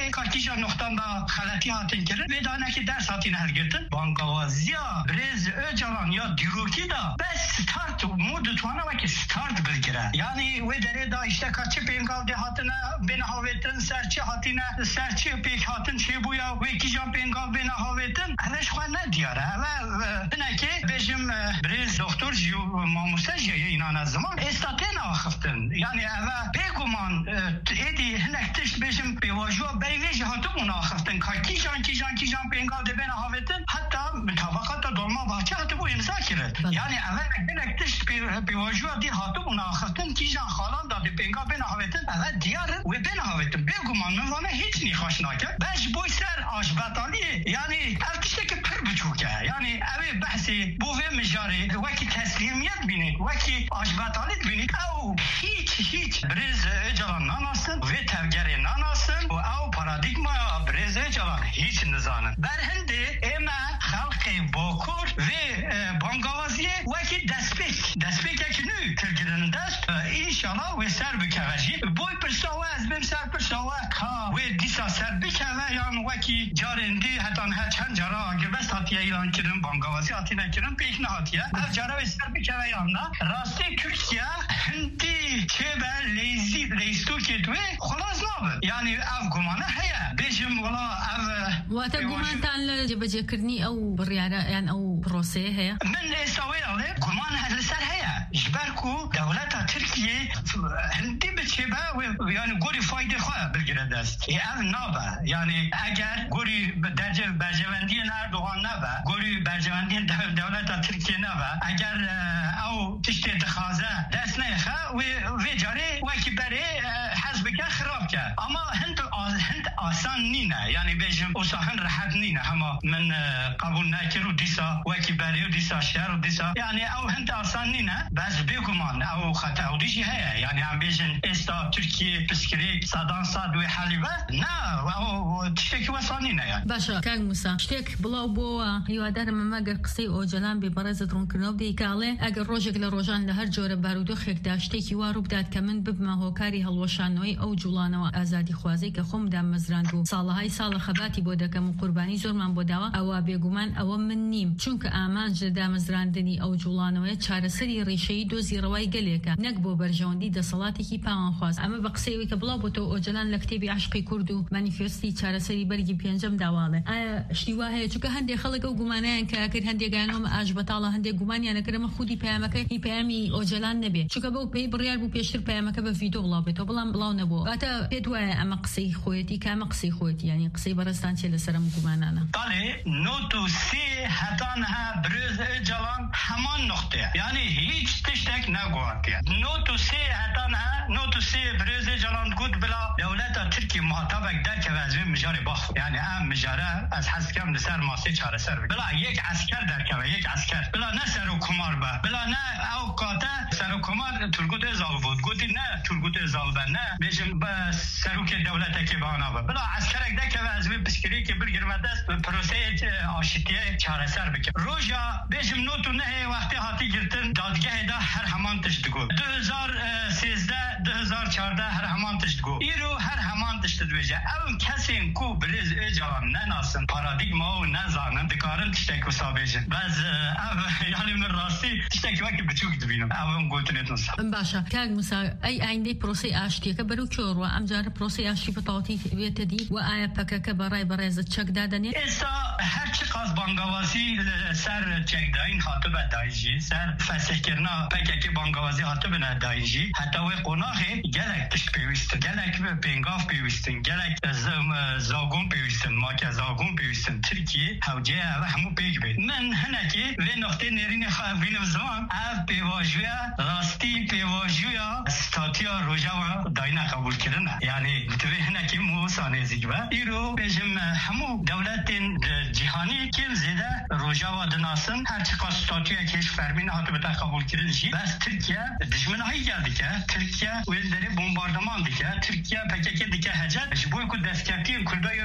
روجا نقطان دا خلطی هاتن کرد بدانه که درس هاتین هرگردن بانگوازیا برز اجالان یا دیروکی دا بس ستارت مود توانه وکی ستارت بگیره یعنی و داره دا اشتکا چه پینگال ده هاتن بین هاویتن سرچی هاتین سرچی پیک هاتن چه بویا و یکی جان پینگال بین هاویتن همش خواه ندیاره و بینه که بجم برز دکتر جیو ماموسه جیو اینان از زمان استاتین آخفتن یعنی اوه بگومان ایدی هنک تشت بجم بیواجوا بیویج هاتو مناخفتن که کی جان کی جان کی جان پینگال ده بین هاویتن حتی متوقعات دولما باچه هاتو بو امضا کرد یعنی اوه هنک تشت بیواجوا دی هاتو مناخفتن کی جان خالان داده پینگال بین هاویتن اوه دیاره و بین هاویتن بگومان من وانه هیچ نیخوش ناکه بش بوی سر آشبتالیه یعنی افتشته که پر بچوکه یعنی اوه بحثی بوه مجاری وکی تسلیمیت بینید وکی آشبتالیت بینید او هیچ هیچ برز اجالان ناناستن و تفگر ناناستن و او پارادیگما برز اجالان هیچ نزانن برهنده اما خلق باکور و بانگوازیه وکی دستپیک دستپیک اکی نو ترگرن دست انشالله و سر بکوشی بوی پرساوه از بیم سر پرساوه که و دیسا سر بکوه یان وکی جارندی حتی نه چند جارا اگر بس هاتیه ایلان کرن بانگوازی هاتی نکرن پیک نه هاتیه اف جارا و سر بکوه یان نه راستی ترکیه هندی چه به لیزی لیستو کدوه خلاص نابد یعنی اف گمانه هیا بجم ولا اف واتا گمان تان لجبجه کرنی او بریاره یعنی او پروسه هیا من استوی علی گمان هل سر هیا جبرکو دولت ترکیه هندی بچه به یعنی گوری فایده خواه بگیره دست اف نابه یعنی اگر گوری درجه برجوندی اردوغان نبه گوری برجوندی دولت ترکیه نبه اگر او تشت اتخاذه دست نیخه و جاره وکی بره حزب که خراب کرد اما هند هند آسان نینه یعنی بیشم اوساهن راحت نینه اما من قبول نکر و دیسا وکی بره و دیسا شهر و دیسا یعنی او هند آسان نینه بس بگمان او خطا او دیجی هیا یعنی هم بیشن استا ترکیه پسکری صدان صد و حلیبه نه او تشتکی واسان نینه یعنی باشا کاغ موسا شتك بلاو بوا هیوادار مماگر قصی او جلان به برز درون کرنو دی کاله اگر روزک لروجان لهر جوره بارودو خک داشتکی وارو بدات کمن ببما هوکاری هلوشانوی او جولانو ازادی خوازی که خوم دام مزراندو سالهای سال خباتی بوده کم قربانی زور من بوداوا او بگومان او من نیم چونکه امان جدا مزراندنی او جولانوی چارەسەری ڕیشەی دۆزی ڕەوای گەلێکە نەک بۆ بەرژەوەندی دەسەڵاتێکی پاوان خواست ئەمە بە قسەیەوەی کە بڵاو بۆتەوە ئۆجەلان لە کتێبی عاشقی کورد و مانیفێستی چارەسەری بەرگی پێنجەم داواڵێ ئایا شتی وا هەیە چونکە هەندێک خەڵک ئەو گومانیان کە کرد هەندێکیانەوە ئاش بەتاڵە هەندێک گومانیانە کردمە خودی پەیامەکە هی پەیامی ئۆجەلان نەبێت چونکە بەو پێی بڕیار بوو پێشتر پەیامەکە بە ڤیدیۆ بڵاو بێتەوە بەڵام بڵاو نەبووە واتە پێت وایە ئەمە قسەی خۆیەتی کامە قسەی خۆیەتی یعنی قسەی بەڕێستان چێ لەسەرم گومانانە بەڵێ نۆت و سێ هەتانها برز ئۆجەلان هەمان نقطەیە یعنی هیچ تشتێک نەگواتیە نۆت و سێ هەتانها نۆت و سێ برز ئۆجەلان گوت بلا دەولەتە ترکی مهاتەبێک دەرکەوە از بێ مژارێ باخ یعنی ئەم مژارە ئەس حەزکەم لەسەر ماسێ چارەسەر بێت بلا یەک عەسکەر دەرکەوە یەک عەسکەر بلا نە سەر و کومار بە بلا نە ئەو کاتە سەر و کومار تورگوت ئۆزاڵ بوت گوتی نە تورگوت ئۆزاڵ بە نە بێژم بە سەرۆکێ دەولەتێکی بەهانا بە بلا عەسکەرێک دەرکەوە از بێ پشکرێکی بگرمە دەست پرۆسەیەک ئاشتیە چارەسەر بکە ڕۆژە بێژم نۆت و نەهەیە وەختی هاتی گرتن دادگەهێدا هەر هەمان تشت گوت دو هزار و سێزدە دو هزار و چاردە هەر هەمان تشت گوت ئیرۆ هەر هەمان تشت دوێژە ئەو کەسێن کو برێز ئۆجەڵان نەناسن پارادیگما و نەزانن دکارن تشتێک وسا بێژن بەس یعنی من ڕاستی تشتێکی وەکی بچووک دبینم ئەوم گوتنێتن سا باشە کاک موسا ئەی ئایندەی پرۆسەی ئاشتیەکە بەرەو کۆڕوە ئەم جارە پرۆسەی ئاشتی بەتەواوەتی بێتە دی و ئایا پەکەکە بەڕای بەڕێزت چەک دادەنێت ئێستا هەرچی قاس بانگاوازی سەر چەکداین هاتبە دایژی سەر فەسحکردنا پەکێکی بانگاوازی هاتبنە دایژی هەتا وێ قۆناغێ gelek tişt pêwîstin gelek pêngav pêwîstin gelek zagon pêwîstin make zagon pêwîstin Tirkiye hewceya ev hemû pêk bê min hinekê vê noxtê nêrînê xwe bînim ziman ev pêvajoya rastî pêvajoya statiya rojava dayîna qebûlkirin e yani divê hinekê Musa nêzik be îro bêjim hemû dewletên cîhanî kêm zêde rojava dinasin her çiqa statiyek hêj fermîn hatibe te qebûlkirin jî bes Tirkiye dijminahî geldike Tirkiye wê derê bombardeman dike Tirkiye P K K dike hecet ji bo ku destkeftiyên Kurdaya rojava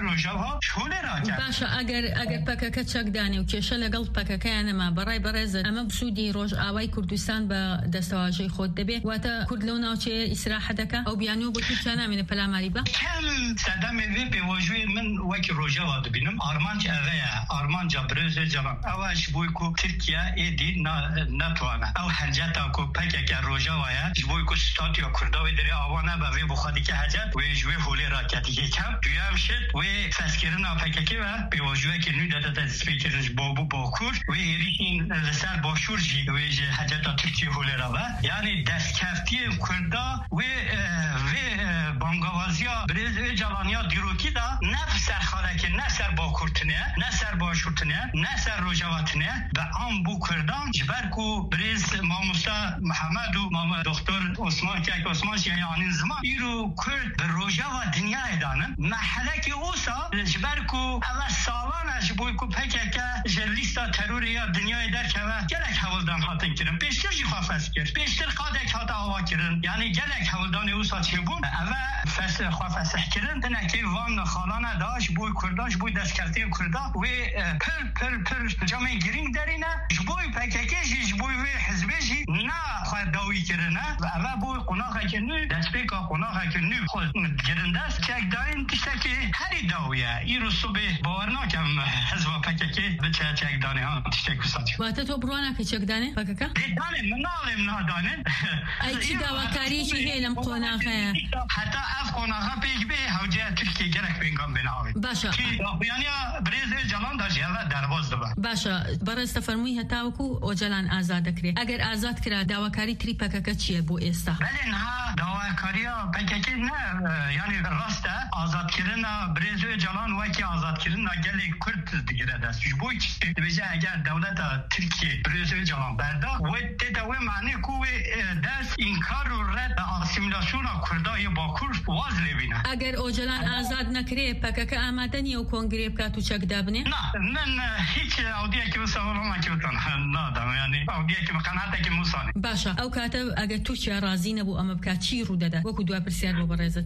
دا شوله را کرد. باشه اگر اگر پکک چەکدانی و کێشە لەگەڵ پەکەکەیانەما بەڕای بەڕێز ئەمە بسوودی ڕۆژ ئاوای کوردستان بە دەستەواژەی خۆت دەبێت واتە کورد لەو ناوچەیە ئیسراحە دەکا ئەو بیانیەوە بۆ تورکیا نامێنە پەلاماری بە کەم سەدەمێ وێ پێوەژوێ من وەکی ڕۆژەوا دەبینم ئارمانج ئەوەیە ئارمانجا برێژێ جەڵان ئەوەش بۆی کو تورکیا ئێدی ناتوانە ئەو هەرجەتا کو پەکێکە ڕۆژەوایە ji بۆی ku statûya Kurda wê derê ava nebe vê bi xwedîkê hecet wê ji wê holê raketî yêkem duyem şit wê feskirina P K K ve pêwajiyekê nû de de destpêkirin ji Babû Bakur wê êrişîn li ser başûr jî wê ji heceta Tirkiye holê re ve yanî destkeftiyên Kurda wê vê bangavaziya Birêz Öcalaniya dîrokî da ne ser xarekê ne ser Bakur tune ne ser başûr tune ne ser Rojava tune ve an bû Kurdan ji ber ku Birêz Mamosta Mihemed û Doktor Osman Kek Osman yani zaman İro Kurd ve Rojava dünyaya danın meheleki olsa jiber ku eve sağlana jiboy ku P K K lista terörüye dünyaya derken gerek havaldan hatın kirin peştir jiha feskir peştir kadek hata hava kirin yani gerek havaldan olsa çebun eve fes xwa fesih kirin teneki van xalana da jiboy Kurda jiboy destkertiyên Kurda ve pır pır pır camê giring derine jiboy P K K jiboy ve hizbê jî na xwe dawî kirine ve eve boy qonaxekê nû destpêka qonaxekê nû xwe girin dest çekdayên tiştekî herî dawiye îro subê bawer nakem hizba P K K biçe çekdanê han tiştek wisa واتە تۆ بڕواناکە چەکدانێ پەکەکە دانێ من ناڵێم نادانێن ئەی چی داواکاریەکی هەیە لەم قۆناغەیە هەتا ئەف قۆناغا پێش بێ هەوجەیە تورکیە گەرەک پێنگام بێناوێ باشە یانیا برێز جەڵان داژی ئەوە دەرباز دەبە باشە بەڕێستە فەرمووی هەتاوەکو ئۆجەلان ئازاد دەکرێت ئەگەر ئازاد کرا داواکاری تری پەکەکە چییە بۆ ئێستا بەڵێ نها داواکاریە P K K ne yani rast e azadkirina Birêz Öcalan wekî azadkirina gelê Kurd digire dest ji bo dibêje eger dewleta Tirkiye Birêz Öcalan berda wê tê de wê manî ku wê dest înkar û red asimilasyona Kurdayê Bakur waz lêbîne ئەگەر ئۆجەلان ئازاد نەکرێ پەکەکە ئامادە نییە و کۆنگرێ بکات و چەکدا بنێ من هیچ ئەودیەکی وسەوەڵەمەکی وتان نادام ینی ئەودیەکی بەقەناتێکی موسانی باشە ئەو کاتە ئەگەر تورکیا ڕازی نەبوو ئەمە بکات چی ڕوودەدا وەکو دوا پرسیار بۆ بەڕێزت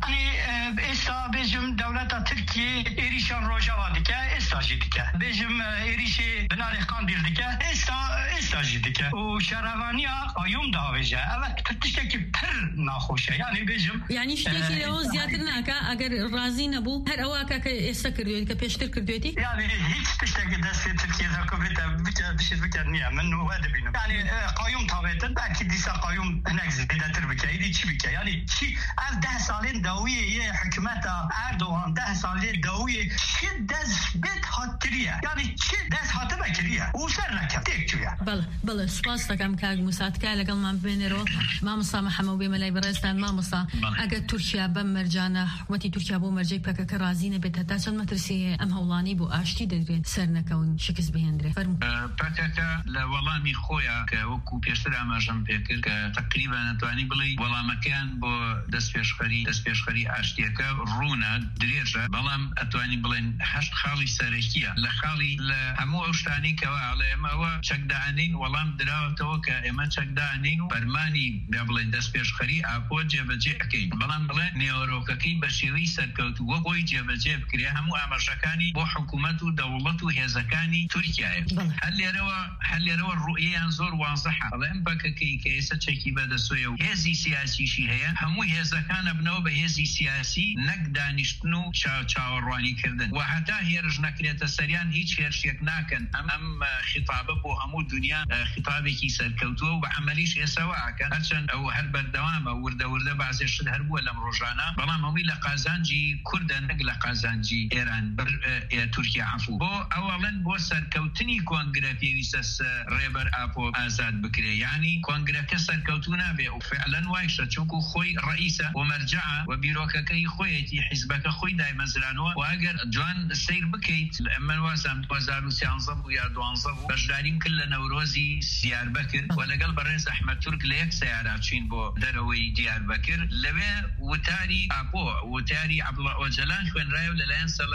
ئێستا بێژم دەولەتە تورکیە ێریشان ڕۆژاوا دکە ئێستا ژی دکە بێژم ێریشی بناری قاندیل دکە ئێستا ئێستا ژی دکە و شەڕەوانیە قایوم داوێژە ئەوە تشتێکی پر ناخۆشە یانی بێژم یعنی شتێکی لەوە زیاتر ناکە ئەگەر ڕازی نەبوو هەر ئەوواکە کە ئێستا کردوێت کە پێشتر کردوێتی یانی هیچ تشتێکی دەستی تورکیە دەکەوێتە بچە دشت بکرد نییە من وە دەبینم یانی قایوم تاوێتن بەکی دیسا قایوم هەنێک زیدەتر بکە ئیدی چی بکە یانی چی ئەف ده ساڵێن داویە یە حکومەتە ئەردۆغان ده ساڵێ داویە چی دەست بێت هاتریە یانی چی دەست هاتبە کریە و سەر نەکەم تێکچویە بەڵێ بەڵێ سوپاس دەکەم کاک موسا تکایە لەگەڵمان ببێنێرەوە مامۆستا محەمەد بێمە لای بەڕێزتان مامۆستا ئەگەر تورکیا بەم مەرجانە حکومەتی تورکیا بۆ مەرجەی پەکەکە ڕازی نەبێت هەتا چەند مەترسی ئەم هەوڵانی بۆ ئاشتی دەدرێت سەر نەکەون شکست بهێنرێ فەرموو پەکەکە لە وەڵامی خۆیان کە وەکو پێشتر ئاماژەم پێکرد کە تقریبا نەتوانی بڵێ وەڵامەکەیان بۆ دەستپێشخەری دەستپێشخەری ئاشتیەکە ڕوونە درێژە بەڵام ئەتوانی بڵێن هەشت خاڵی سەرەکیە لە خاڵی لە هەموو ئەو شتانی کەەوە ئاڵێ ئێمەوە چەکدانین وەڵام دراوەتەوە کە ئێمە چەکدانین و فەرمانی بیا بڵێن دەستپێشخەری ئاپۆ جێبەجێ ئەەکەین بەڵام بڵێ نێوەرۆکەکەی بە شێوەی سەرکەوتووە بۆی جێبەجێ بکرێ هەموو ئاماژەکانی بۆ حکوومەت و دەوڵەت و هێزەکانی تورکیایە هەر لێرەوە هەر لێرەوە ڕوئیان زۆر وازەحە بەڵێم پەکەکەی کە ئێستا چەکی بەدەسۆیە و هێزی سیاسیشی هەیە هەموو هێزەکانە بنەوە بە هێزی سیاسی نەک دانیشتن و چاوەڕوانیکردن و هەتا هێرش نەکرێتە سەریان هیچ هێرشێک ناکەن ئەم ئەم خیتابە بۆ هەموو دنیا خیتابێکی سەرکەوتووە و بە عەمەلیش ئێساوە ئاکەن هەرچەند ئەو هەر بەردەوامە وردە وردە بازێشت هەر بووە لەم ڕۆژانە بەڵام هەمووی لە قازانجی کوردە نەک لە قازانجی ئێران تورکیا عەفوو بۆ ئەوەڵەن بۆ سەرکەوتنی کۆنگرە پێویستە ڕێبەر ئاپۆ ئازاد بکرێ یعنی کۆنگرەکە سەرکەوتوو نابێ و فعلەن وایشە چونکو خۆی ڕئیسە و مەرجەعە و بیرۆکەکەی خۆیەتی حیزبەکە خۆی دایمەزرانەوە و ئەگەر جوان سیر بکەیت ئەمە وازام دوو هەزار و سیانزە بوو یا دوانزە بوو بەشداریم کرد لە نەورۆزی دیاربەکر و لەگەڵ بەڕێز ئەحمەد تورک لە یەک سەیارە چین بۆ دەرەوەی دیاربەکر لەوێ وتاری ئاپۆ وتاری عەبدوڵڵا ئۆجەلان خوێنرایەوە لەلایەن سەلاح دەدە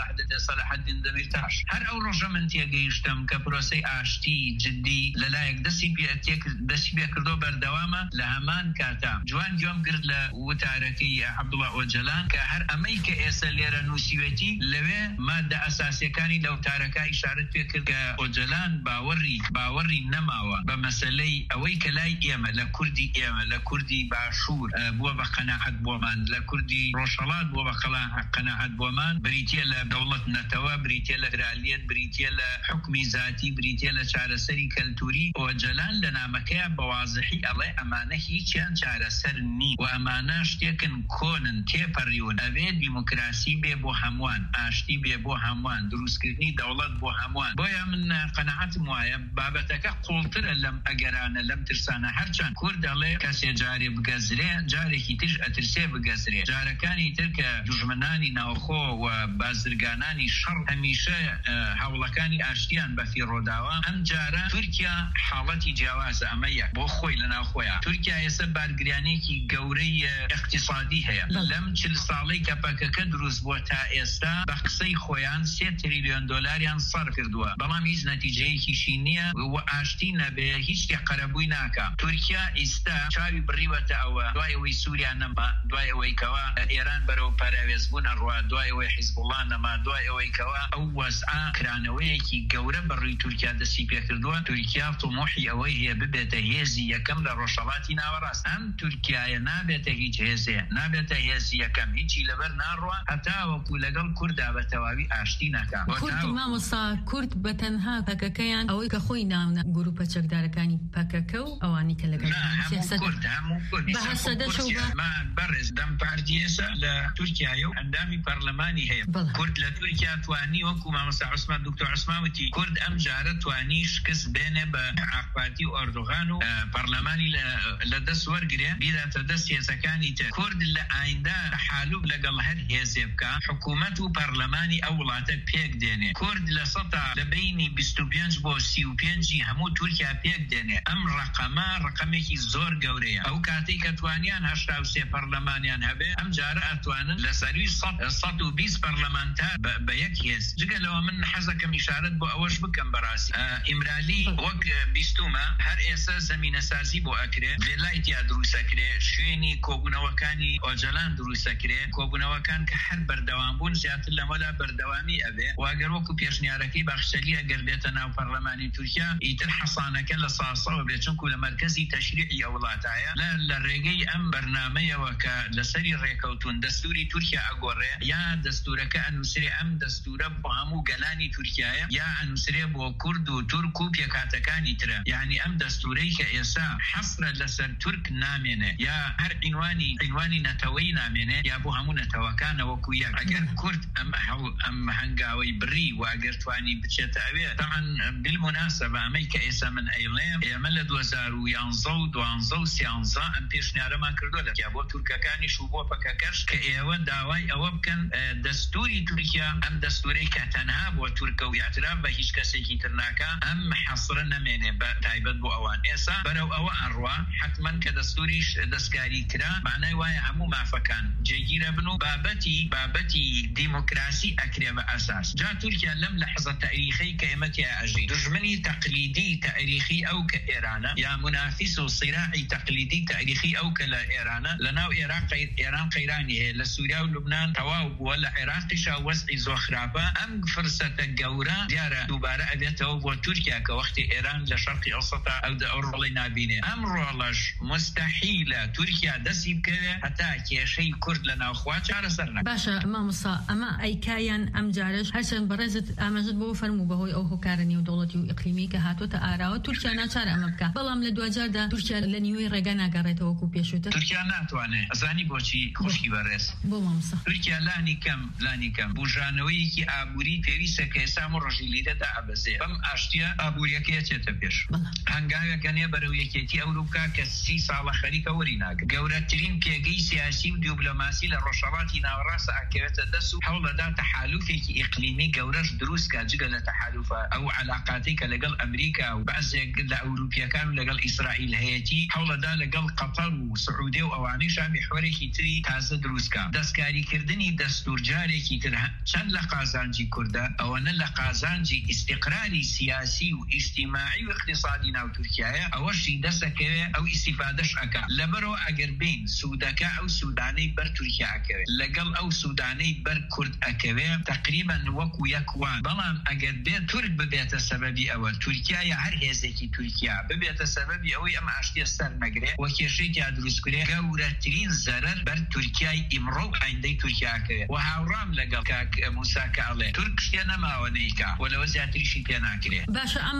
صلاح الدین دەمیرتاش هەر ئەو ڕۆژە من تێگەیشتم کە پرۆسەی ئاشتی جدی لەلایەک دەستی دەستی پێ کردو بەردەوامە لە هەمان کاتا جوان گوێم گرت لە وتارەکەی عەبدوڵڵا ئۆجەلان کە هەر ئەمەی کە ئێستا لێرە نووسیوێتی لەوێ مادە ئەساسیەکانی لە وتارەکە ئیشارەت پێ کرد کە ئۆجەلان باوەڕی باوەڕی نەماوە بە مەسەلەی ئەوەی کە لای ئێمە لە کوردی ئێمە لە کوردی باشوور بووە بە قەناعەت بۆمان لە کوردی ڕۆژهەڵات بووە بە قەناعەت بۆمان بریتیە لە دەوڵەت نەتەوە بریتیە لە گرالیەت بریتیە لە حکمی ذاتی بریتیە لە چارەسەری کەلتوری ئۆجەلان لە نامەکەیە بەوازحی ئەڵێ ئەمانە هیچیان چارەسەر نی و ئەمانە شتێکن کۆنن تێپەڕیون ئەوێ دیموکراسی بێ بۆ هەمووان ئاشتی بێ بۆ هەمووان دروستکردنی دەوڵەت بۆ هەمووان بۆیە من قەناعەتم وایە بابەتەکە قوڵترە لەم ئەگەرانە لەم ترسانە هەرچەند کورد دەڵێ کەسێ جارێ بگەزرێ جارێکی تر ئەترسێ بگەزرێ جارەکانی تر کە دوژمنانی ناوخۆ و بازرگانانی شەڕ هەمیشە هەوڵەکانی ئاشتیان بەفی ڕۆداوە ئەم جارە تورکیا حاڵەتی جیاوازە ئەمە یەک بۆ خۆی لە ناوخۆیە تورکیا ئێستا بارگرانێکی گەورەی اقتصادی هەیە لەم چل ساڵەی کە پەکەکە دروست بووە تا ئێستا بە قسەی خۆیان سێ تریلیۆن دۆلاریان سەر کردووە بەڵام هیچ نەتیجەیەکیشی نییە و ئاشتی نەبێ هیچ شتێک قەرەبووی ناکە تورکیا ئێستا چاوی بڕیوەتە ئەوە دوای ئەوەی سووریا نەما دوای ئەوەی کەوا ئێران بەرەو پاراوێزبوون ئەڕوا دوای ئەوەی حیزبوڵڵا نەما دوای ئەوەی کەوا ئەو وەزعا کرانەوەیەکی گەورە بەڕووی تورکیا دەستی پێ کردووە تورکیا تۆمۆحی ئەوەی هەیە ببێتە هێزی یەکەم لە ڕۆژهەڵاتی ناوەڕاست ئەم تورکیایە نابێتە هیچ هێزێ نابێتە هێزی یەکەم هیچی لەبەر ناڕوا هەتا وەکو لەگەڵ کووردا بە تەواوی ئاشتی ناکا کورد مامۆستا کورد بە تەنها پەکەکەیان ئەوەی کە خۆی ناونە گروپە چەکدارەکانی پەکەکە و ئەوانی کە لەگەڵ بەڕێز دەم پارتیێسە لە تورکیایە و ئەندامی پەرلەمانی هەیە کورد لە تورکیا توانی وەکو مامۆستا عوسمان دکتۆر عوسمان وتی کورد ئەم جارە توانی شکست بێنێ بە عاقپارتی و ئەردۆغان و پەرلەمانی لە دەست وەرگرێ بیداتە دەست هێزەکانی تر کورد لە ئایندا تەحالوف لەگەڵ هەر هێزێ بکە حکوومەت و پەرلەمانی ئەو وڵاتە پێک دێنێ کورد لە سەتا لە بینی بیست و پێنج بۆ سی و پێنجی هەموو تورکیا پێک دێنێ ئەم ڕقەمە ڕقەمێکی زۆر گەورەیە ئەو کاتێک کە توانیان هەشتا و سێ پەرلەمانیان هەبێ ئەم جارە ئەتوانن لە سەروی سەد و بیست پەرلەمانتار بە یەک هێز جگە لەوە من حەزەکەم ئیشارەت بۆ ئەوەش بکەم بەڕاستی ئیمرالی وەک بیستومە هەر ئێستا زەمینەسازی بۆ ئەکرێ ڤێلایتیا دروستەکرێ شوێنی کۆبوونەوەکانی ئۆجەلان دروستەکرێ کۆبوونەوەکان کە هەر بەردەوام بوون زیاتر لەمەدا بەردەوامی ئەبێ واگەر وەکو پێشنیارەکەی باخشەلی ئەگەر بێتە ناو پەرلەمانی تورکیا ئیتر حەسانەکە لە ساسەوە بێ چونکو لە مەرکەزی تەشریعی ئەو وڵاتایە لە ڕێگەی ئەم بەرنامەیەوە کە لەسەری ڕێکەوتون دەستوری تورکیا ئەگۆڕێ یا دەستورەکە ئەنووسێ ئەم دەستورە بۆ هەموو گەلانی تورکیایە یا ئەنووسێ بۆ کورد و تورک و پێکاتەکانی ترە یعنی ئەم دەستورەی کە ئێستا حەسرە لەسەر تورک نامێنێ یا هەر عنوانی عنوانی نەتەوەی نامێنێ یا بۆ هەموو نەتەوەکانە وەکو یەک ئەگەر کورد ئەم ئەم هەنگاوی بڕی و ئەگەر توانی بچێتە ئەوێ طبعا بالمناسبە ئەمەی کە ئێستا من ئەیڵێم ئێمە لە دوو هەزار و یانزە و دوانزە و سیانزە ئەم پێشنیارەمان کردووە لە بۆ تورکەکانیش و بۆ پەکەکەش کە ئێوە داوای ئەوە بکەن دەستوری تورکیا ئەم دەستورەی کە تەنها بۆ تورکە و اعتراف بە هیچ کەسێکی تر ناکا ئەم حەسرە نەمێنێ بە تایبەت بۆ ئەوان ئێستا بەرەو ئەوە ئەڕوا حتما کە دەستوریش دەستکاری کرا معنای وایە هەموو مافەکان جێگیرە بن و بابەتی بابەتی دیموکراسی ئەکرێ بە ئەساس جا تورکیا لەم لەحظە تاریخی کە ئێمە تیا ئەژی دژمنی تەقلیدی تاریخی ئەو کە ئێرانە یا منافس و صراعی تەقلیدی تاریخی ئەو کە لە ئێرانە لەناو عێراق ئێران قەیرانی هەیە لە سووریا و لوبنان تەواو بووە لە عێراقیشا وەزعی زۆر خراپە ئەم فرسەتە گەورە دیارە دووبارە ئەبێتەوە بۆ تورکیا کە وەختی ئێران لە شەرقی ئەوسەتا ئەو ڕۆڵی نابینێ ئەم ڕۆڵەش مستەحیلە تورکیا دەستی بکەوێ هەتا کێشەی کورد لە ناوخوا چارەسەر نەکات باشە مامۆستا ئەمە ئەیکایان ئەم جارش هەرچەند بەڕێزت ئاماژت بۆ فەرموو بەهۆی ئەو هۆکارە نێودەوڵەتی و ئیقلیمی کە هاتوۆتە ئاراوە تورکیا ناچارە ئەمە بکات بەڵام لە دوجاردا تورکیا لە نیوەی ڕێگا ناگەڕێتەوە وەکو پێشووتر تورکیا ناتوانێت ئەزانی بۆچی خوشکی بەڕێز بۆ مامۆستا تورکیا لانی کەم لانی کەم بژانەوەیەکی ئابووری پێویستە کە ئێستا و ڕۆژی لیرەدا ئەبەزێ بەم ئاشتیە ئابووریەکەی چێتە پێش هەنگاوێکەنێ بەرەو یەکێتی ئەوروپا کە سی ساڵە خەریکە وەری ناگە گەورەترین پێگەی سیاسی و دیپلۆماسی لە ڕۆژهەڵاتی ناوەڕاستە ئەکەوێتە دەست و هەوڵەدا تەحالوفێکی ئیقلیمی گەورەش دروست کات جگە لە تەحالوفە ئەو علاقاتی کە لەگەڵ ئەمریکا و بەعزێک لە ئەوروپیەکان و لەگەڵ ئیسرائیل هەیەتی هەوڵەدا لەگەڵ قەتەر و سعودێ و ئەوانەی شامی حوەرێکی تری تازە دروستکە دەستکاریکردنی دەستورجارێکی تر چەند لە قازانجی کوردە ئەوەنە لە قازانجی استقراری سیاسی و اجتماعی و اقتصادی ناو تورکیایە ئەوەشی دەسەکەوێ ئەو ئیسیفادەش ئەکا لەبەرەوە ئەگەر بین سوودەکە ئەو سوودانەی بەر تورکیا ئەکەوێ لەگەڵ ئەو سوودانەی بەر کورد ئەکەوێ تقریبا وەکو یەکوان بەڵام ئەگەر بێت تورک ببێتە سەبەبی ئەوە تورکیا یا هەر هێزێکی تورکیا ببێتە سەبەبی ئەوەی ئەم ئاشتیە سەر نەگرێ وە کێشەیەکی دروستکرێ گەورەترین زەرەر بەر تورکیای ئیمڕۆ و ئایندەی تورکیاکەوێ و هاوڕام لەگەڵ کاک موسا کە ئەڵێ تورک شتێ نەماوە نەیکا و لەوە زیاتریشی پێ ناکرێ باشە ئەم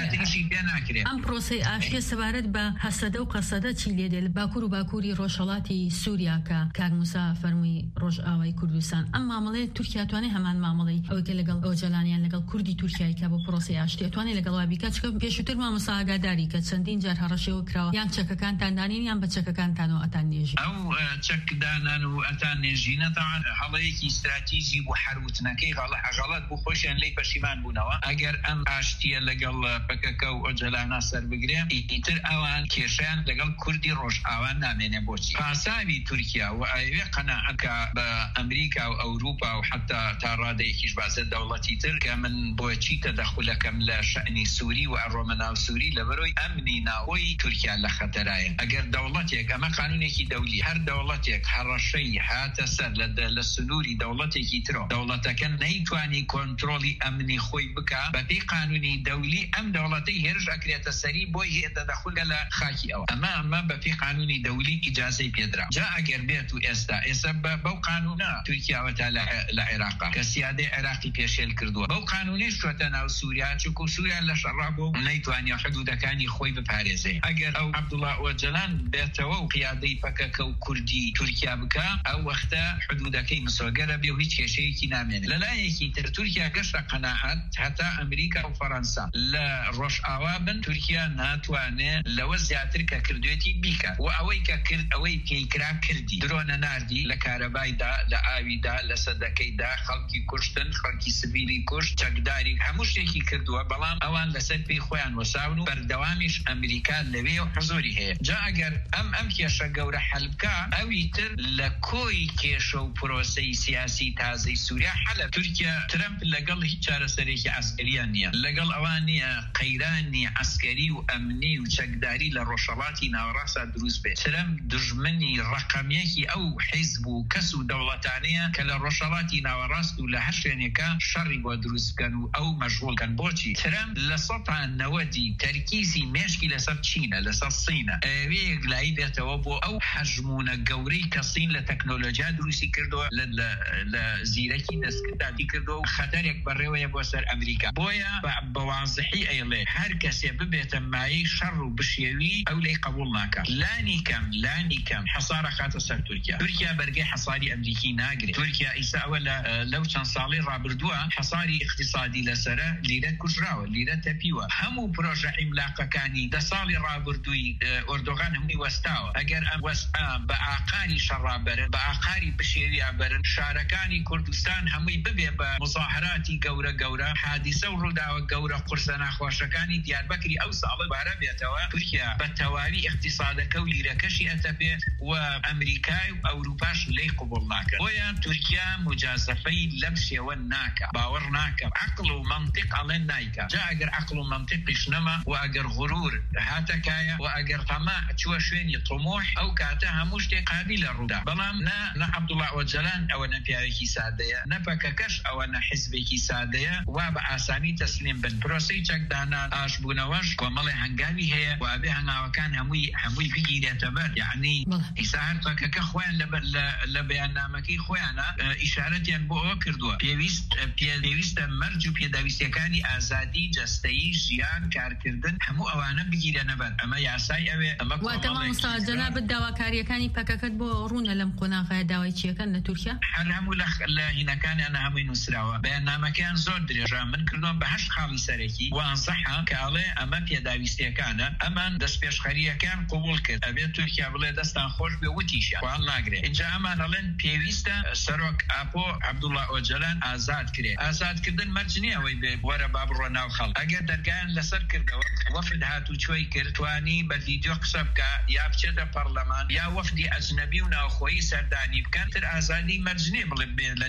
مامەڵەی ئەم پرۆسەی ئاشتیە سەبارەت بە حەسەدە و قەسەدە چی لێ دێت باکوور و باکووری ڕۆژهەڵاتی سووریاکە کاک موسا فەرمووی ڕۆژئاوای کوردستان ئەم مامەڵەیە تورکیا توانێ هەمان مامەڵەی ئەوەی کە لەگەڵ ئۆجەلانیان لەگەڵ کوردی تورکیای کە بۆ پرۆسەی ئاشتیە توانێ لەگەڵ بیکات چکە پێشووتر مامۆستا ئاگاداری کە چەندین جار هەڕەشەوە کراوە یان چەکەکانتان دانین یان بە چەکەکانتانەوە ئەتان نێژی ئەو چەکدانان و ئەتان نێژینە تاوان هەڵەیەکی استراتیژی بۆ هەروتنەکەی غەڵەت بوو خۆشیان لی پەشیمان بوونەوە ئەگەر ئەم ئاشتیە لەگەڵ پەکەکە و ئۆجەلانە سەر بگرێ ئیتر ئەوان کێشیان لەگەڵ کوردی ڕۆژئاوان نامێنێ بۆچی پاساوی تورکیا و ئەوێ قەناعەکە بە ئەمریکا و ئەوروپا و حتا تا ڕادەیەکیش بازە دەوڵەتی تر کە من بۆچی تەدەخولەکەم لە شەئنی سووری و ئەڕۆمە ناو سووری لەبەرەوەی ئەمنی ناوەی تورکیا لە خەتەرایە ئەگەر دەوڵەتێک ئەمە قانونێکی دەولی هەر دەوڵەتێک هەڕەشەی هاتە سەر لە سنووری دەوڵەتێکی ترۆ دەوڵەتەکە نەیتوانی کۆنتڕۆلی ئەمنی خۆی بکە بەپێی قانونی دەولی ئەم دەوڵەتەی هێرش ئەکرێتە سەری بۆی هەیە تەدەخولە لە خاکی ئەوە ئەمە ئەمە بەپێی قانونی دەولی ئیجازەی پێدرا جا ئەگەر بێت و ئێستا ئێستا بەو قانونە تورکیاوەتا لە عێراقا کە سیادەی عێراقی پێشێل کردووە بەو قانونی شوێتە ناو سووریا چونکە سووریا لە شەڕا بۆ نەیتوانیا حدودەکانی خۆی بپارێزێ ئەگەر ئەو عەبدوڵڵا ئۆجەلان بێتەوە و قیادەی پەکەکە و کوردی تورکیا بکە ئەو وەختە حدودەکەی مسۆگەرە بێ و هیچ کێشەیەکی نامێنێت لەلایەکی تر تورکیا گەشتە قەناعەت هەتا ئەمریکا و فەڕەنسا لە ڕۆژئاوا بن تورکیا ناتوانێت لەوە زیاتر کە کردوێتی بیکات و ئەوەی کە کرد ئەوەی پێیکرا کردی درۆنە ناردی لە کارەبایدا لە ئاویدا لە سەدەکەیدا خەڵکی کوشتن خەڵکی سڤیلی کوشت چەکداری هەموو شتێکی کردووە بەڵام ئەوان لەسەر پێی خۆیان وەساون و بەردەوامیش ئەمریکا لەوێ و حزۆری هەیە جا ئەگەر ئەم ئەم کێشە گەورە حەلبکە ئەوی تر لە کۆی کێشە و پرۆسەی سیاسی تازەی سووریا حەلە تورکیا ترەمپ لەگەڵ هیچ چارەسەرێکی عەسکەریان نییە لەگەڵ ئەوان نییە قەیرانی عەسکەری و ئەمنی و چەکداری لە ڕۆژهەڵاتی ناوەڕاستە دروست بێت ترەمپ دژمنی ڕەقەمیەکی ئەو حیزب و کەس و دەوڵەتانەیە کە لە ڕۆژهەڵاتی ناوەڕاست و لە هەر شوێنێکە شەڕی بۆ دروست بکەن و ئەو مەشغوڵکەن بۆچی ترەمپ لە سەدان نەوەدی تەرکیزی مێشکی لەسەر چینە لەسەر سینە ئەوێ یەکلایی بێتەوە بۆ ئەو حەژمونە گەورەی کە سین لە تەکنۆلۆژیا دروستی کردووە لە زیرەکی دەستکرداتی کردووە و خەتەرێک بەڕێوەیە بۆ سەر ئەمریکا بۆیە بە وازحی ئەیڵێ هەر کەسێ ببێتە مایەی شەڕ و بشێوی ئەو لێی قبول ناکە لانی کەم لانی کەم حەسارە خاتە سەر تورکیا تورکیا بەرگەی حەساری ئەمریکی ناگرێت تورکیا ئیسا ئەوە لەو چەند ساڵی ڕابردووە حەساری اقتصادی لەسەرە لیرە کوژراوە لیرە تەپیوە هەموو پرۆژە ئیملاقەکانی دە ساڵی ڕابردووی ئۆردۆغان هەمووی وەستاوە ئەگەر ئەم وەستا بە ئاقاری شەڕابەرن بە ئاقاری بشێویە بەرن شارەکانی کوردستان هەمووی ببێ بە مزاحراتی گەورە گەورە حادیسە و ڕووداوە گەورە قورسە ناخۆشەکانی دیاربەکری ئەو ساڵە بارە بێتەوە تورکیا بە تەواوی اقتصادەکە و لیرەکەشی ئەتەبێت و ئەمریکای و ئەوروپاش لێی قبول ناکەن بۆیە تورکیا مجازەفەی لەم شێوە ناکە باوەڕ ناکە عەقڵ و مەنطق ئەڵێن نایکە جا ئەگەر عەقڵ و مەنطقیش نەما و ئەگەر غرور هاتەکایە و ئەگەر تەماع چووە شوێنی طموح ئەو کاتە هەموو شتێک قابلە ڕوودا بەڵام نە نە عەبدوڵڵا ئۆجەلان ئەوە نە پیاوێکی سادەیە نە پەکەکەش ئەوە نە حیزبێکی سادەیە وا بە ئاسانی تەسلیم بن پرۆسەی چەکدانان ئاشبوونەوەش کۆمەڵی هەنگاوی هەیە و ئەبێ هەنگاوەکان هەمووی هەمووی بگیرێتە بەر یعنی ئیسا هەر پەکەکە خۆیان لە بەیاننامەکەی خۆیانە ئیشارەتیان بۆ ئەوە کردووە پێویست پێویستە مەرج و پێداویستیەکانی ئازادی جەستەیی ژیان کارکردن هەموو ئەوانە بگیرێنە بەر ئەمە یاسای ئەوێ ئەمە واتەمامۆستاجەنا بداواکاریەکانی پەکەکەت بۆ ڕوونە لەم قۆناغەیە داوای چیەکەن لە تورکیا هەر هەموو لە هینەکانیانە هەمووی نووسراوە بەیاننامەکەیان زۆر درێژە من کردوم بە هەشت خاڵی سەرەکی وانزەحە کاڵێ ئەمە پێداویستیەکانە ئەمان دەست پێشخەریەکان قبول کرد ئەبێت تورکیا بڵێ دەستان خۆش بێ وتیشە وان ناگرێت اینجا ئەمان ئەڵێن پێویستە سەرۆک ئاپۆ عەبدوڵڵا ئۆجەلان ئازاد کرێ ئازادکردن مەرج نییە ئەوەی بێ وەرە با بڕۆ ناو خەڵک ئەگەر دەرگایان لەسەر کردەوە وەفد هاتوچۆی کرد توانی بە ڤیدیۆ قسە بکە یا بچێتە پەرلەمان یا وەفدی ئەجنەبی و ناوخۆیی سەردانی بکەن تر ئازادی مەرج نییە بڵێ بێ لە دیاربەکر